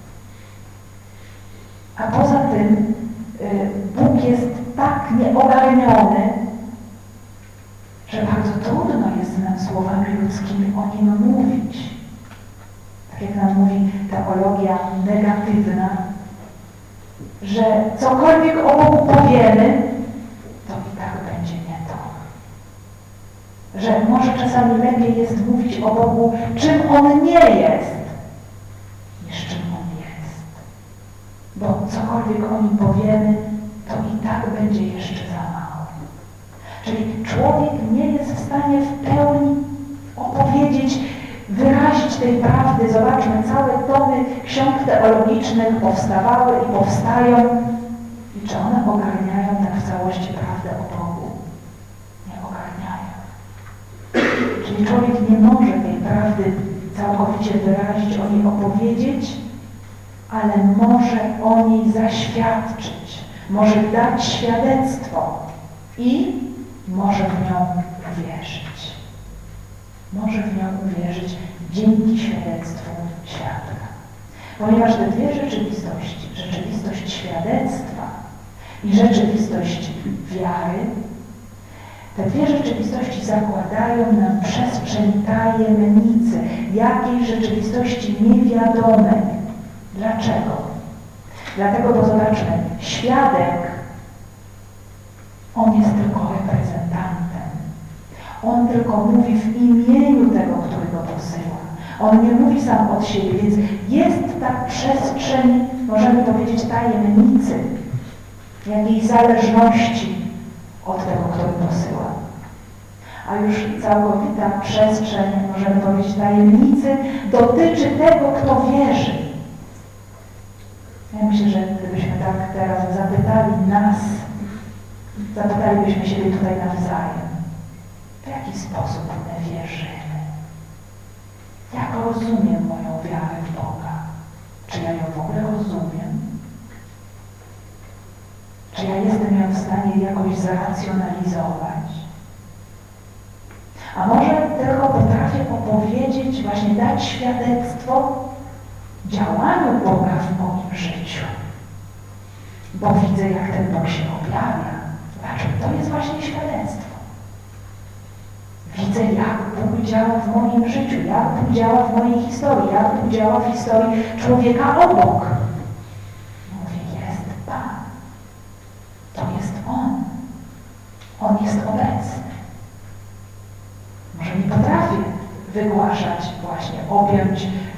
A poza tym Bóg jest tak nieogarniony, że bardzo trudno jest nam słowami ludzkimi o Nim mówić. Tak jak nam mówi teologia negatywna, że cokolwiek o Bogu powiemy, to i tak będzie nie to. Że może czasami lepiej jest mówić o Bogu, czym On nie jest, niż czym On jest. Bo cokolwiek o Nim powiemy, to i tak będzie jeszcze za mało. Czyli człowiek nie jest w stanie w pełni opowiedzieć, wyrazić tej prawdy. Zobaczmy, całe tomy ksiąg teologicznych powstawały i powstają. I czy one ogarniają tak w całości prawdę o Bogu? Nie ogarniają. Czyli człowiek nie może tej prawdy całkowicie wyrazić, o niej opowiedzieć, ale może o niej zaświadczyć, może dać świadectwo i może w nią uwierzyć. Może w nią uwierzyć dzięki świadectwu świadka. Ponieważ te dwie rzeczywistości, rzeczywistość świadectwa i rzeczywistość wiary, te dwie rzeczywistości zakładają nam przestrzeń tajemnicy, jakiej rzeczywistości niewiadomej. Dlaczego? Dlatego, bo zobaczmy, świadek, on jest tylko reprezentantem. On tylko mówi w imieniu tego, który go posyła. On nie mówi sam od siebie, więc jest ta przestrzeń, możemy powiedzieć, tajemnicy, jakiejś zależności od tego, który posyła. A już całkowita przestrzeń, możemy powiedzieć, tajemnicy dotyczy tego, kto wierzy. Ja myślę, że gdybyśmy tak teraz zapytali nas, zapytalibyśmy siebie tutaj nawzajem, w jaki sposób my wierzymy? Jak rozumiem moją wiarę w Boga? Czy ja ją w ogóle rozumiem? Czy ja jestem ją w stanie jakoś zracjonalizować? A może tylko potrafię opowiedzieć, właśnie dać świadectwo działaniu Boga w moim życiu. Bo widzę, jak ten Bóg się objawia. Znaczy, to jest właśnie świadectwo. Widzę, jak Bóg działa w moim życiu, jak Bóg działa w mojej historii, jak Bóg działa w historii człowieka obok. Mówię, jest Pan. To jest On. On jest obecny. Może nie potrafię wygłaszać właśnie, objąć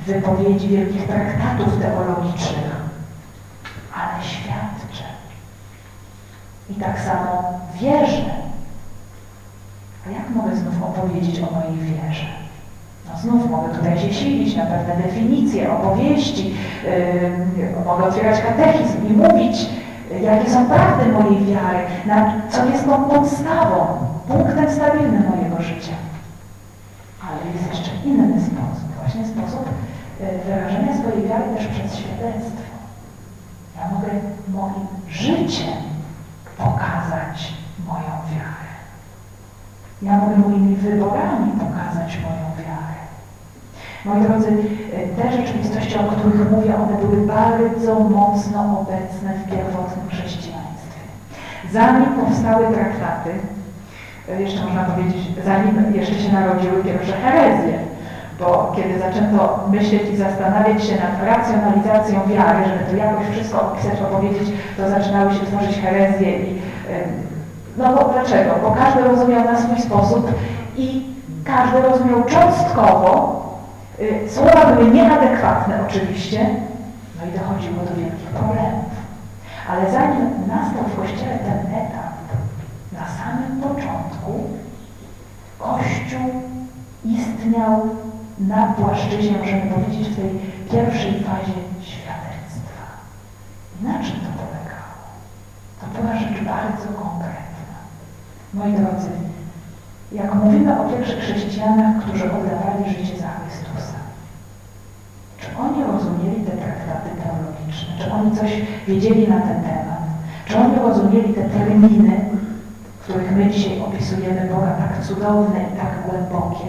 wypowiedzi wielkich traktatów teologicznych, ale świadczę. I tak samo wierzę. A jak mogę znów opowiedzieć o mojej wierze? No znów mogę tutaj się silić na pewne definicje, opowieści, mogę otwierać katechizm i mówić, jakie są prawdy mojej wiary, co jest tą podstawą, punktem stabilnym mojego życia. Ale jest jeszcze inny sposób, właśnie sposób wyrażenia swojej wiary też przez świadectwo. Ja mogę moim życiem pokazać moją wiarę. Ja mogę moimi wyborami pokazać moją wiarę. Moi drodzy, te rzeczywistości, o których mówię, one były bardzo mocno obecne w pierwotnym chrześcijaństwie. Zanim powstały traktaty, jeszcze można powiedzieć, zanim jeszcze się narodziły pierwsze herezje, bo kiedy zaczęto myśleć i zastanawiać się nad racjonalizacją wiary, żeby to jakoś wszystko opisać, opowiedzieć, to zaczynały się tworzyć herezje i no bo dlaczego? Bo każdy rozumiał na swój sposób i każdy rozumiał cząstkowo, słowa były nieadekwatne oczywiście, no i dochodziło do wielkich problemów. Ale zanim nastał w Kościele ten etap, na samym początku Kościół istniał na płaszczyźnie, możemy powiedzieć, w tej pierwszej fazie świadectwa. I na czym to polegało? To była rzecz bardzo konkretna. Moi drodzy, jak mówimy o pierwszych chrześcijanach, którzy oddawali życie za Chrystusa, czy oni rozumieli te traktaty teologiczne? Czy oni coś wiedzieli na ten temat? Czy oni rozumieli te terminy, w których my dzisiaj opisujemy Boga, tak cudowne i tak głębokie?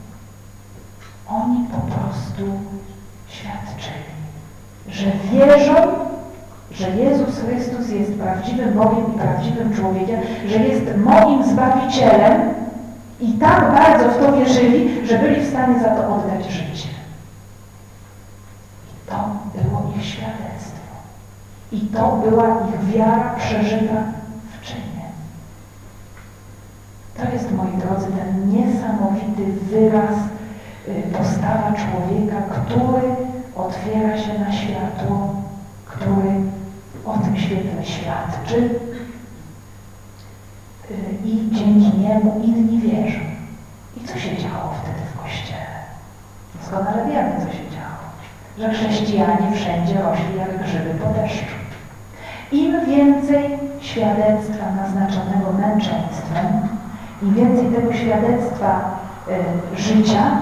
Oni po prostu świadczyli, że wierzą, że Jezus Chrystus jest prawdziwym Bogiem i prawdziwym człowiekiem, że jest moim Zbawicielem i tak bardzo w to wierzyli, że byli w stanie za to oddać życie. I to było ich świadectwo. I to była ich wiara przeżyta w czynie. To jest, moi drodzy, ten niesamowity wyraz, postawa człowieka, który otwiera się na światło, który o tym świetle świadczy i dzięki niemu inni wierzą. I co się działo wtedy w Kościele? Doskonale wiemy, co się działo. Że chrześcijanie wszędzie rośli jak grzyby po deszczu. Im więcej świadectwa naznaczonego męczeństwem, im więcej tego świadectwa życia,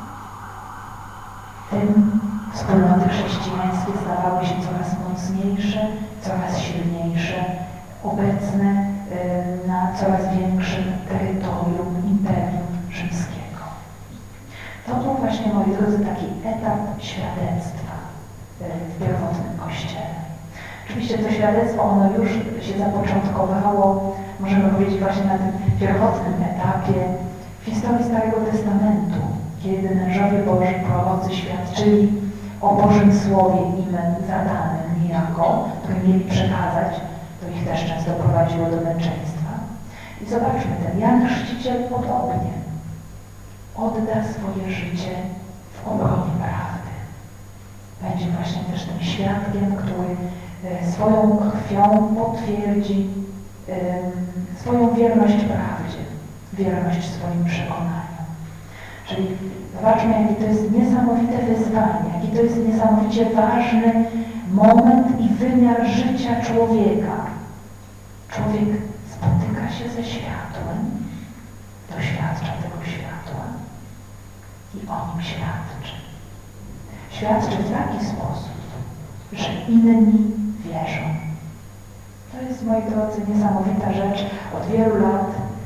tym wspólnoty chrześcijańskie stawały się coraz mocniejsze, coraz silniejsze, obecne na coraz większym terytorium Imperium Rzymskiego. To był właśnie, moi drodzy, taki etap świadectwa w pierwotnym Kościele. Oczywiście to świadectwo, ono już się zapoczątkowało, możemy powiedzieć, właśnie na tym pierwotnym etapie w historii Starego Testamentu, kiedy mężowie Boży, prorocy świadczyli o Bożym Słowie im zadanym niejako, które mieli przekazać, to ich też często prowadziło do męczeństwa. I zobaczmy, ten Jan Chrzciciel podobnie odda swoje życie w obronie prawdy. Będzie właśnie też tym świadkiem, który swoją krwią potwierdzi swoją wierność prawdzie, wierność swoim przekonaniom. Czyli zobaczmy, jaki to jest niesamowite wyzwanie, jaki to jest niesamowicie ważny moment i wymiar życia człowieka. Człowiek spotyka się ze światłem, doświadcza tego światła i o nim świadczy. Świadczy w taki sposób, że inni wierzą. To jest, moi drodzy, niesamowita rzecz. Od wielu lat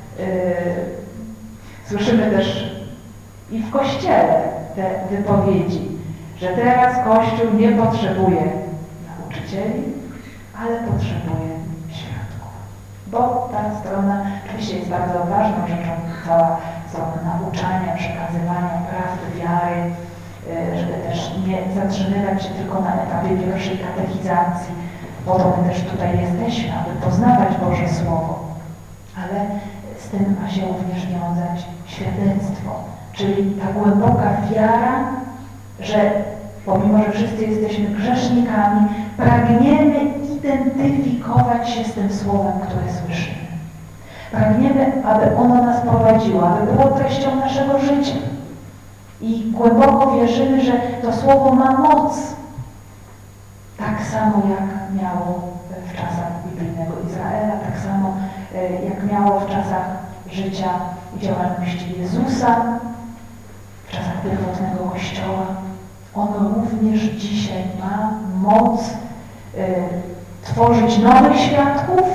słyszymy też i w Kościele te wypowiedzi, że teraz Kościół nie potrzebuje nauczycieli, ale potrzebuje świadków. Bo ta strona oczywiście jest bardzo ważną rzeczą, cała strona nauczania, przekazywania prawdy, wiary, żeby też nie zatrzymywać się tylko na etapie pierwszej katechizacji, po to my też tutaj jesteśmy, aby poznawać Boże Słowo. Ale z tym ma się również wiązać świadectwo, czyli ta głęboka wiara, że pomimo, że wszyscy jesteśmy grzesznikami, pragniemy identyfikować się z tym słowem, które słyszymy. Pragniemy, aby ono nas prowadziło, aby było treścią naszego życia. I głęboko wierzymy, że to słowo ma moc. Tak samo jak miało w czasach biblijnego Izraela, tak samo jak miało w czasach życia i działalności Jezusa, w czasach pierwotnego Kościoła. Ono również dzisiaj ma moc tworzyć nowych świadków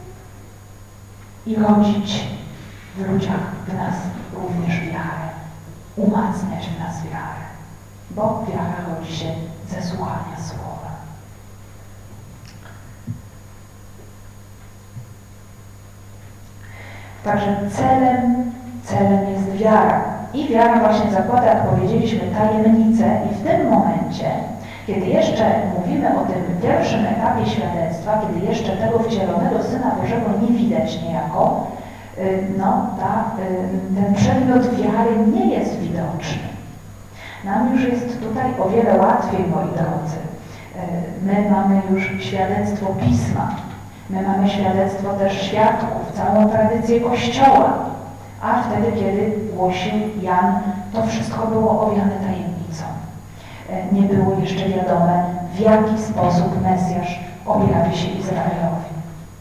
i rodzić w ludziach, w nas również wiarę, umacniać w nas wiarę, bo wiara rodzi się ze słuchania słowa. Także celem jest wiara. I wiara właśnie zakłada, jak powiedzieliśmy, tajemnicę i w tym momencie, kiedy jeszcze mówimy o tym pierwszym etapie świadectwa, kiedy jeszcze tego wcielonego Syna Bożego nie widać niejako, ten przedmiot wiary nie jest widoczny. Nam już jest tutaj o wiele łatwiej, moi drodzy. My mamy już świadectwo Pisma, my mamy świadectwo też świadków, całą tradycję Kościoła, a wtedy, kiedy głosił Jan, to wszystko było owiane tajemnicą. Nie było jeszcze wiadome, w jaki sposób Mesjasz objawi się Izraelowi.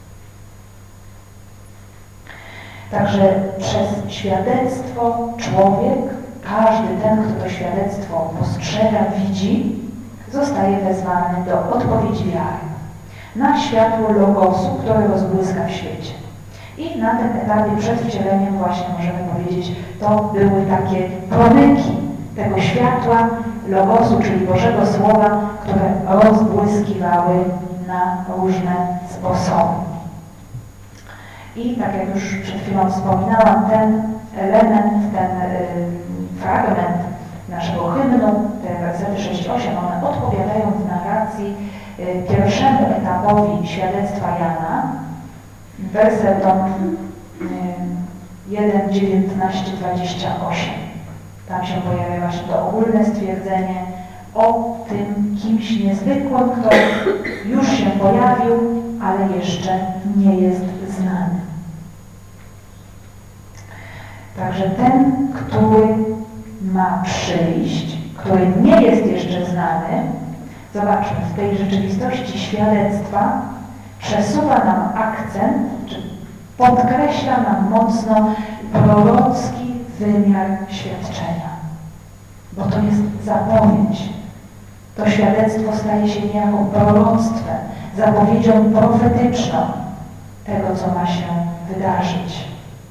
Także przez świadectwo człowiek, każdy ten, kto to świadectwo postrzega, widzi, zostaje wezwany do odpowiedzi wiary na światło Logosu, które rozbłyska w świecie. I na tym etapie przed wcieleniem właśnie możemy powiedzieć, to były takie promyki tego światła Logosu, czyli Bożego Słowa, które rozbłyskiwały na różne sposoby. I tak jak już przed chwilą wspominałam, ten element, ten fragment naszego hymnu, te wersety 6-8, one odpowiadają w narracji pierwszemu etapowi świadectwa Jana, wersetom 1, 19, 28. Tam się pojawia właśnie to ogólne stwierdzenie o tym kimś niezwykłym, kto już się pojawił, ale jeszcze nie jest znany. Także ten, który ma przyjść, który nie jest jeszcze znany, zobaczmy, w tej rzeczywistości świadectwa przesuwa nam akcent, czy podkreśla nam mocno prorocki wymiar świadczenia. Bo to jest zapowiedź. To świadectwo staje się niejako proroctwem, zapowiedzią profetyczną tego, co ma się wydarzyć.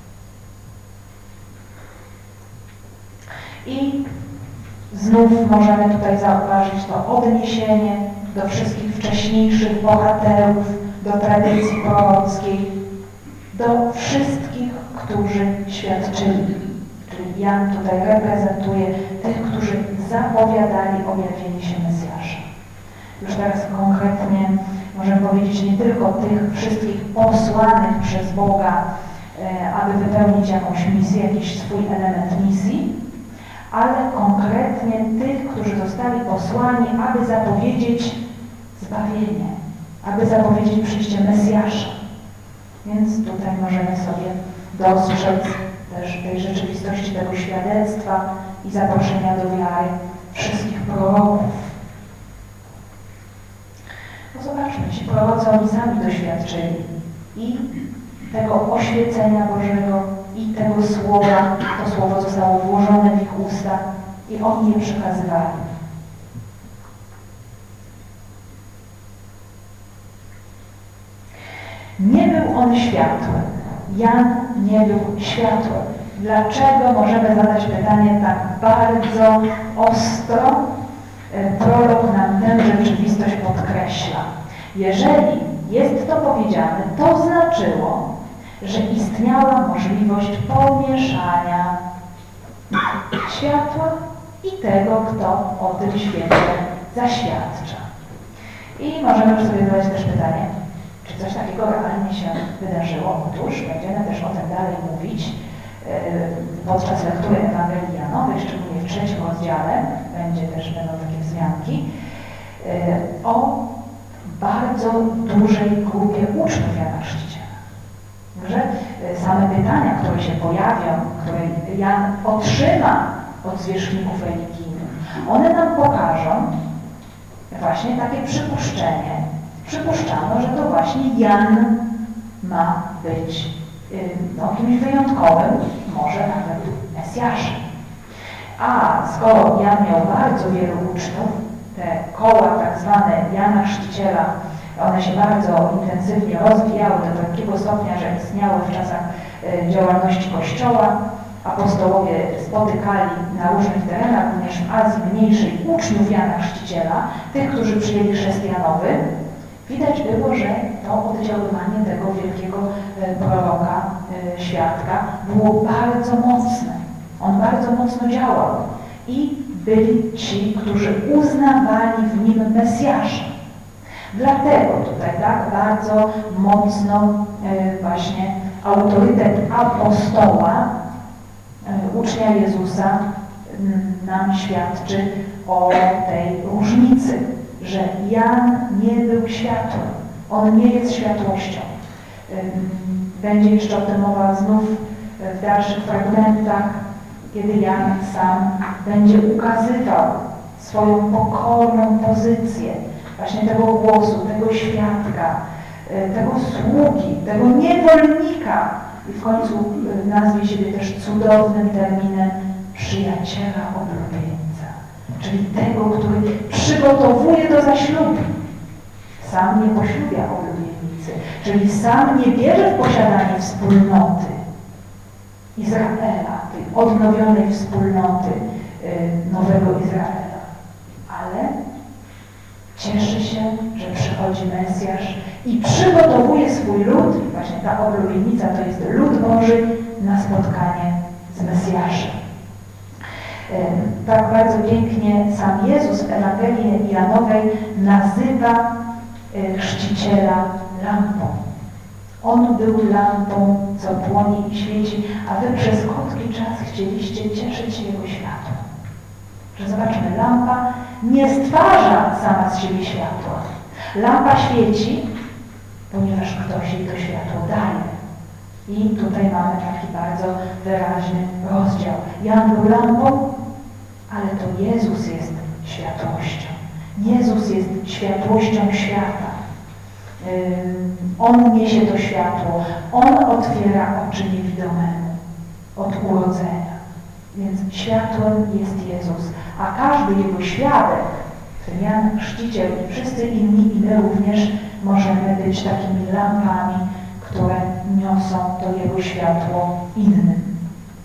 I znów możemy tutaj zauważyć to odniesienie do wszystkich wcześniejszych bohaterów, do tradycji prorockiej, do wszystkich, którzy świadczyli. Czyli Jan tutaj reprezentuje tych, którzy zapowiadali objawienie się Mesjasza. Już teraz konkretnie możemy powiedzieć nie tylko tych wszystkich posłanych przez Boga, aby wypełnić jakąś misję, jakiś swój element misji, ale konkretnie tych, którzy zostali posłani, aby zapowiedzieć zbawienie, aby zapowiedzieć przyjście Mesjasza. Więc tutaj możemy sobie dostrzec też tej rzeczywistości, tego świadectwa i zaproszenia do wiary wszystkich proroków. No zobaczmy, ci prorocy oni sami doświadczyli i tego oświecenia Bożego, i tego słowa, to słowo zostało włożone w ich usta i oni je przekazywali. Nie był on światłem. Jan nie był światłem. Dlaczego? Możemy zadać pytanie tak bardzo ostro. Prolog nam tę rzeczywistość podkreśla. Jeżeli jest to powiedziane, to znaczyło, że istniała możliwość pomieszania światła i tego, kto o tym świetle zaświadcza. I możemy już sobie zadać też pytanie, czy coś takiego realnie się wydarzyło? Otóż będziemy też o tym dalej mówić podczas lektury Ewangelii Janowej, szczególnie w 3 3 rozdziale, będą takie wzmianki, o bardzo dużej grupie uczniów Jana Chrzciciela. Że same pytania, które się pojawią, które Jan otrzyma od zwierzchników religijnych, one nam pokażą właśnie takie przypuszczenie. Przypuszczano, że to właśnie Jan ma być kimś wyjątkowym, może nawet Mesjaszem. A skoro Jan miał bardzo wielu uczniów, te koła tak zwane Jana Chrzciciela, one się bardzo intensywnie rozwijały do takiego stopnia, że istniały w czasach działalności Kościoła. Apostołowie spotykali na różnych terenach, również w Azji Mniejszej, uczniów Jana Chrzciciela, tych, którzy przyjęli chrzest Janowy. Widać było, że to oddziaływanie tego wielkiego proroka, świadka było bardzo mocne. On bardzo mocno działał. I byli ci, którzy uznawali w nim Mesjasza. Dlatego tutaj tak bardzo mocno właśnie autorytet apostoła, ucznia Jezusa, nam świadczy o tej różnicy, że Jan nie był światłem. On nie jest światłością. Będzie jeszcze o tym mowa znów w dalszych fragmentach, kiedy Jan sam będzie ukazywał swoją pokorną pozycję, właśnie tego głosu, tego świadka, tego sługi, tego niewolnika i w końcu nazwie siebie też cudownym terminem przyjaciela oblubieńca, czyli tego, który przygotowuje do zaślubu. Sam nie poślubia oblubienicy, czyli sam nie bierze w posiadanie wspólnoty Izraela, tej odnowionej wspólnoty nowego Izraela, ale cieszy się, że przychodzi Mesjasz i przygotowuje swój lud, właśnie ta oblubienica to jest lud Boży, na spotkanie z Mesjaszem. Tak bardzo pięknie sam Jezus w Ewangelii Janowej nazywa chrzciciela lampą. On był lampą, co płonie i świeci, a wy przez krótki czas chcieliście cieszyć się Jego światłem. Że zobaczmy, lampa nie stwarza sama z siebie światła. Lampa świeci, ponieważ ktoś jej to światło daje. I tutaj mamy taki bardzo wyraźny rozdział. Jan był lampą, ale to Jezus jest światłością. Jezus jest światłością świata. On niesie to światło. On otwiera oczy niewidomemu od urodzenia. Więc światłem jest Jezus. A każdy Jego świadek, w tym Jan Chrzciciel i wszyscy inni, i my również możemy być takimi lampami, które niosą to Jego światło innym.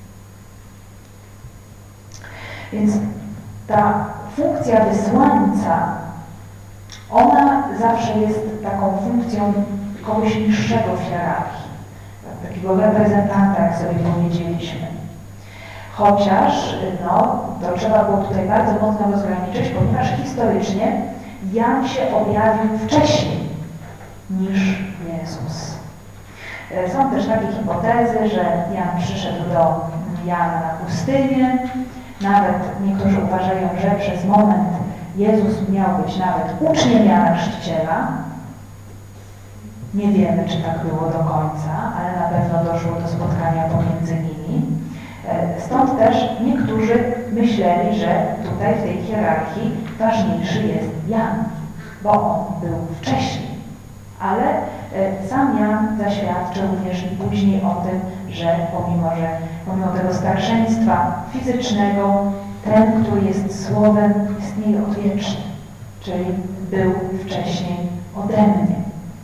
Więc ta funkcja wysłańca, ona zawsze jest taką funkcją kogoś niższego w hierarchii, takiego reprezentanta, jak sobie powiedzieliśmy. Chociaż, to trzeba było tutaj bardzo mocno rozgraniczyć, ponieważ historycznie Jan się objawił wcześniej niż Jezus. Są też takie hipotezy, że Jan przyszedł do Jana na pustynię. Nawet niektórzy uważają, że przez moment Jezus miał być nawet uczniem Jana Chrzciciela. Nie wiemy, czy tak było do końca, ale na pewno doszło do spotkania pomiędzy nimi. Stąd też niektórzy myśleli, że tutaj w tej hierarchii ważniejszy jest Jan, bo on był wcześniej. Ale sam Jan zaświadczył również i później o tym, że pomimo tego starszeństwa fizycznego, ten, który jest Słowem, istnieje odwiecznie, czyli był wcześniej ode mnie.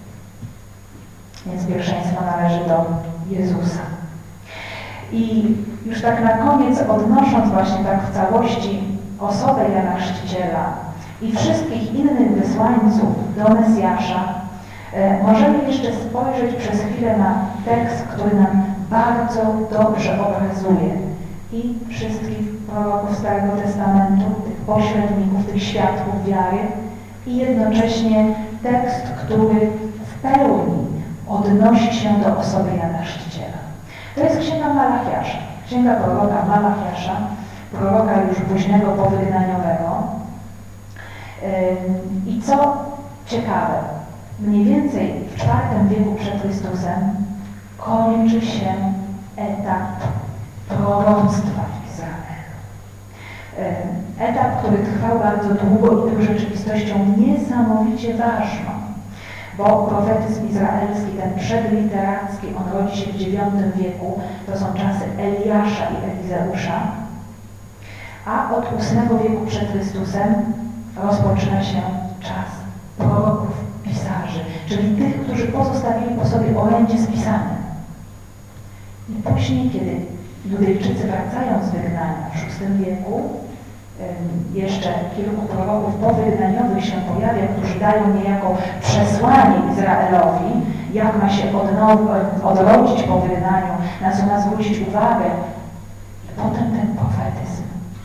Więc pierwszeństwo należy do Jezusa. I już tak na koniec, odnosząc właśnie tak w całości osobę Jana Chrzciciela i wszystkich innych wysłańców do Mesjasza, możemy jeszcze spojrzeć przez chwilę na tekst, który nam bardzo dobrze obrazuje i wszystkich proroków Starego Testamentu, tych pośredników, tych świadków wiary i jednocześnie tekst, który w pełni odnosi się do osoby Jana Chrzciciela. To jest księga Malachiasza, księga proroka Malachiasza, proroka już późnego powygnaniowego. I co ciekawe, mniej więcej w IV wieku przed Chrystusem kończy się etap proroctwa w Izraelu. Etap, który trwał bardzo długo i był rzeczywistością niesamowicie ważną, bo profetyzm izraelski, ten przedliteracki, on rodzi się w IX wieku, to są czasy Eliasza i Elizeusza, a od VIII wieku przed Chrystusem rozpoczyna się czas proroków, pisarzy, czyli tych, którzy pozostawili po sobie orędzie spisane. I później, kiedy Judejczycy wracają z wygnania w VI wieku, jeszcze kilku proroków powygnaniowych się pojawia, którzy dają niejako przesłanie Izraelowi, jak ma się odrodzić po wygnaniu, na co ma zwrócić uwagę. I potem ten profetyzm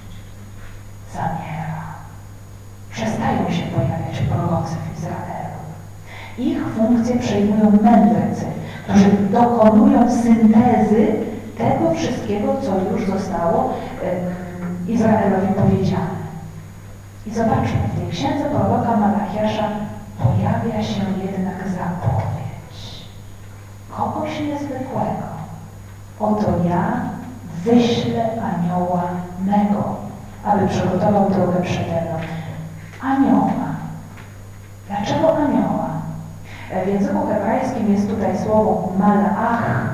zamiera. Przestają się pojawiać prorocy w Izraelu. Ich funkcję przejmują mędrcy, którzy dokonują syntezy tego wszystkiego, co już zostało Izraelowi powiedziane. I zobaczmy, w tej księdze proroka Malachiasza pojawia się jednak zapowiedź kogoś niezwykłego. Oto ja wyślę anioła mego, aby przygotował drogę przede mną. Anioła. Dlaczego anioła? W języku hebrajskim jest tutaj słowo malach.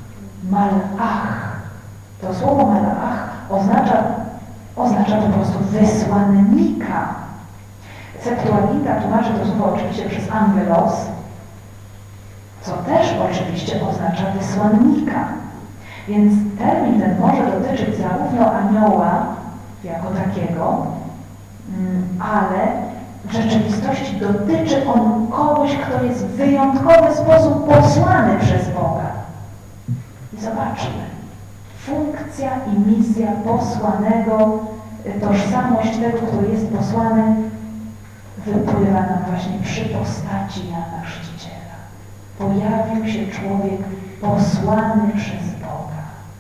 Malach. To słowo malach oznacza po prostu wysłannika. Septuaginta tłumaczy to słowo oczywiście przez angelos, co też oczywiście oznacza wysłannika. Więc termin ten może dotyczyć zarówno anioła jako takiego, ale w rzeczywistości dotyczy on kogoś, kto jest w wyjątkowy sposób posłany przez Boga. I zobaczmy. Funkcja i misja posłanego, tożsamość tego, który jest posłany, wypływa nam właśnie przy postaci Jana Chrzciciela. Pojawił się człowiek posłany przez Boga.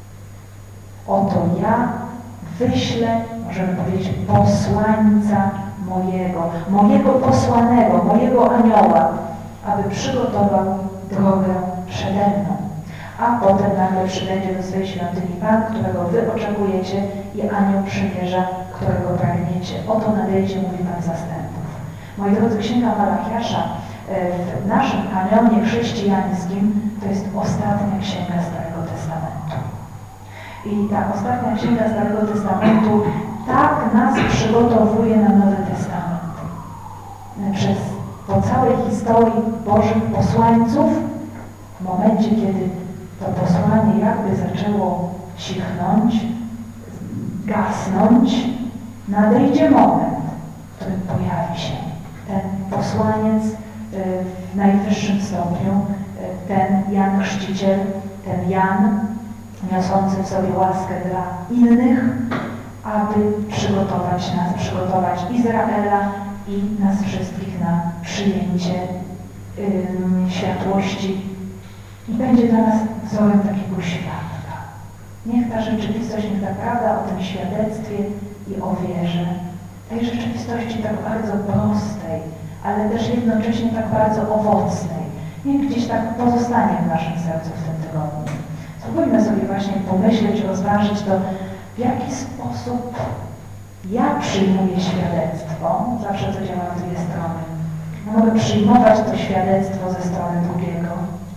Oto ja wyślę, możemy powiedzieć, posłańca mojego posłanego, mojego anioła, aby przygotował drogę przede mną. A potem nagle przybędzie do swej świątyni Pan, którego wy oczekujecie, i anioł przymierza, którego pragniecie. Oto nadejdzie, mówi Pan zastępów. Moi drodzy, Księga Malachiasza w naszym kanionie chrześcijańskim to jest ostatnia księga Starego Testamentu. I ta ostatnia księga Starego Testamentu tak nas przygotowuje na Nowy Testament. Po całej historii Bożych posłańców, w momencie, kiedy to posłanie jakby zaczęło cichnąć, gasnąć, nadejdzie moment, w którym pojawi się ten posłaniec w najwyższym stopniu, ten Jan Chrzciciel, ten Jan niosący w sobie łaskę dla innych, aby przygotować Izraela i nas wszystkich na przyjęcie światłości i będzie dla nas wzorem takiego świadka. Niech ta rzeczywistość, niech ta prawda o tym świadectwie i o wierze, tej rzeczywistości tak bardzo prostej, ale też jednocześnie tak bardzo owocnej, niech gdzieś tak pozostanie w naszym sercu w tym tygodniu. Spróbujmy sobie właśnie pomyśleć, rozważyć to, w jaki sposób ja przyjmuję świadectwo. Zawsze to działa w dwie strony. Mogę przyjmować to świadectwo ze strony drugiego,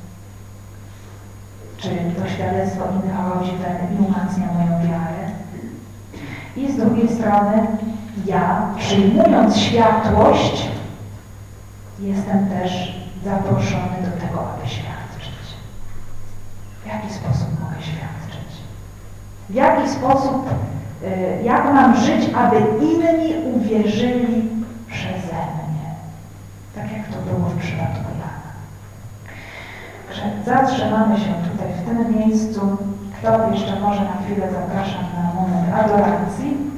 czyli to świadectwo innych rodzi we mnie i umacnia moją wiarę. I z drugiej strony ja, przyjmując światłość, jestem też zaproszony do tego, aby świadczyć. W jaki sposób mogę świadczyć? W jaki sposób, jak mam żyć, aby inni uwierzyli przeze mnie? Tak jak to było w przypadku Jana. Zatrzymamy się tutaj w tym miejscu. Kto jeszcze może na chwilę, zapraszam na moment adoracji.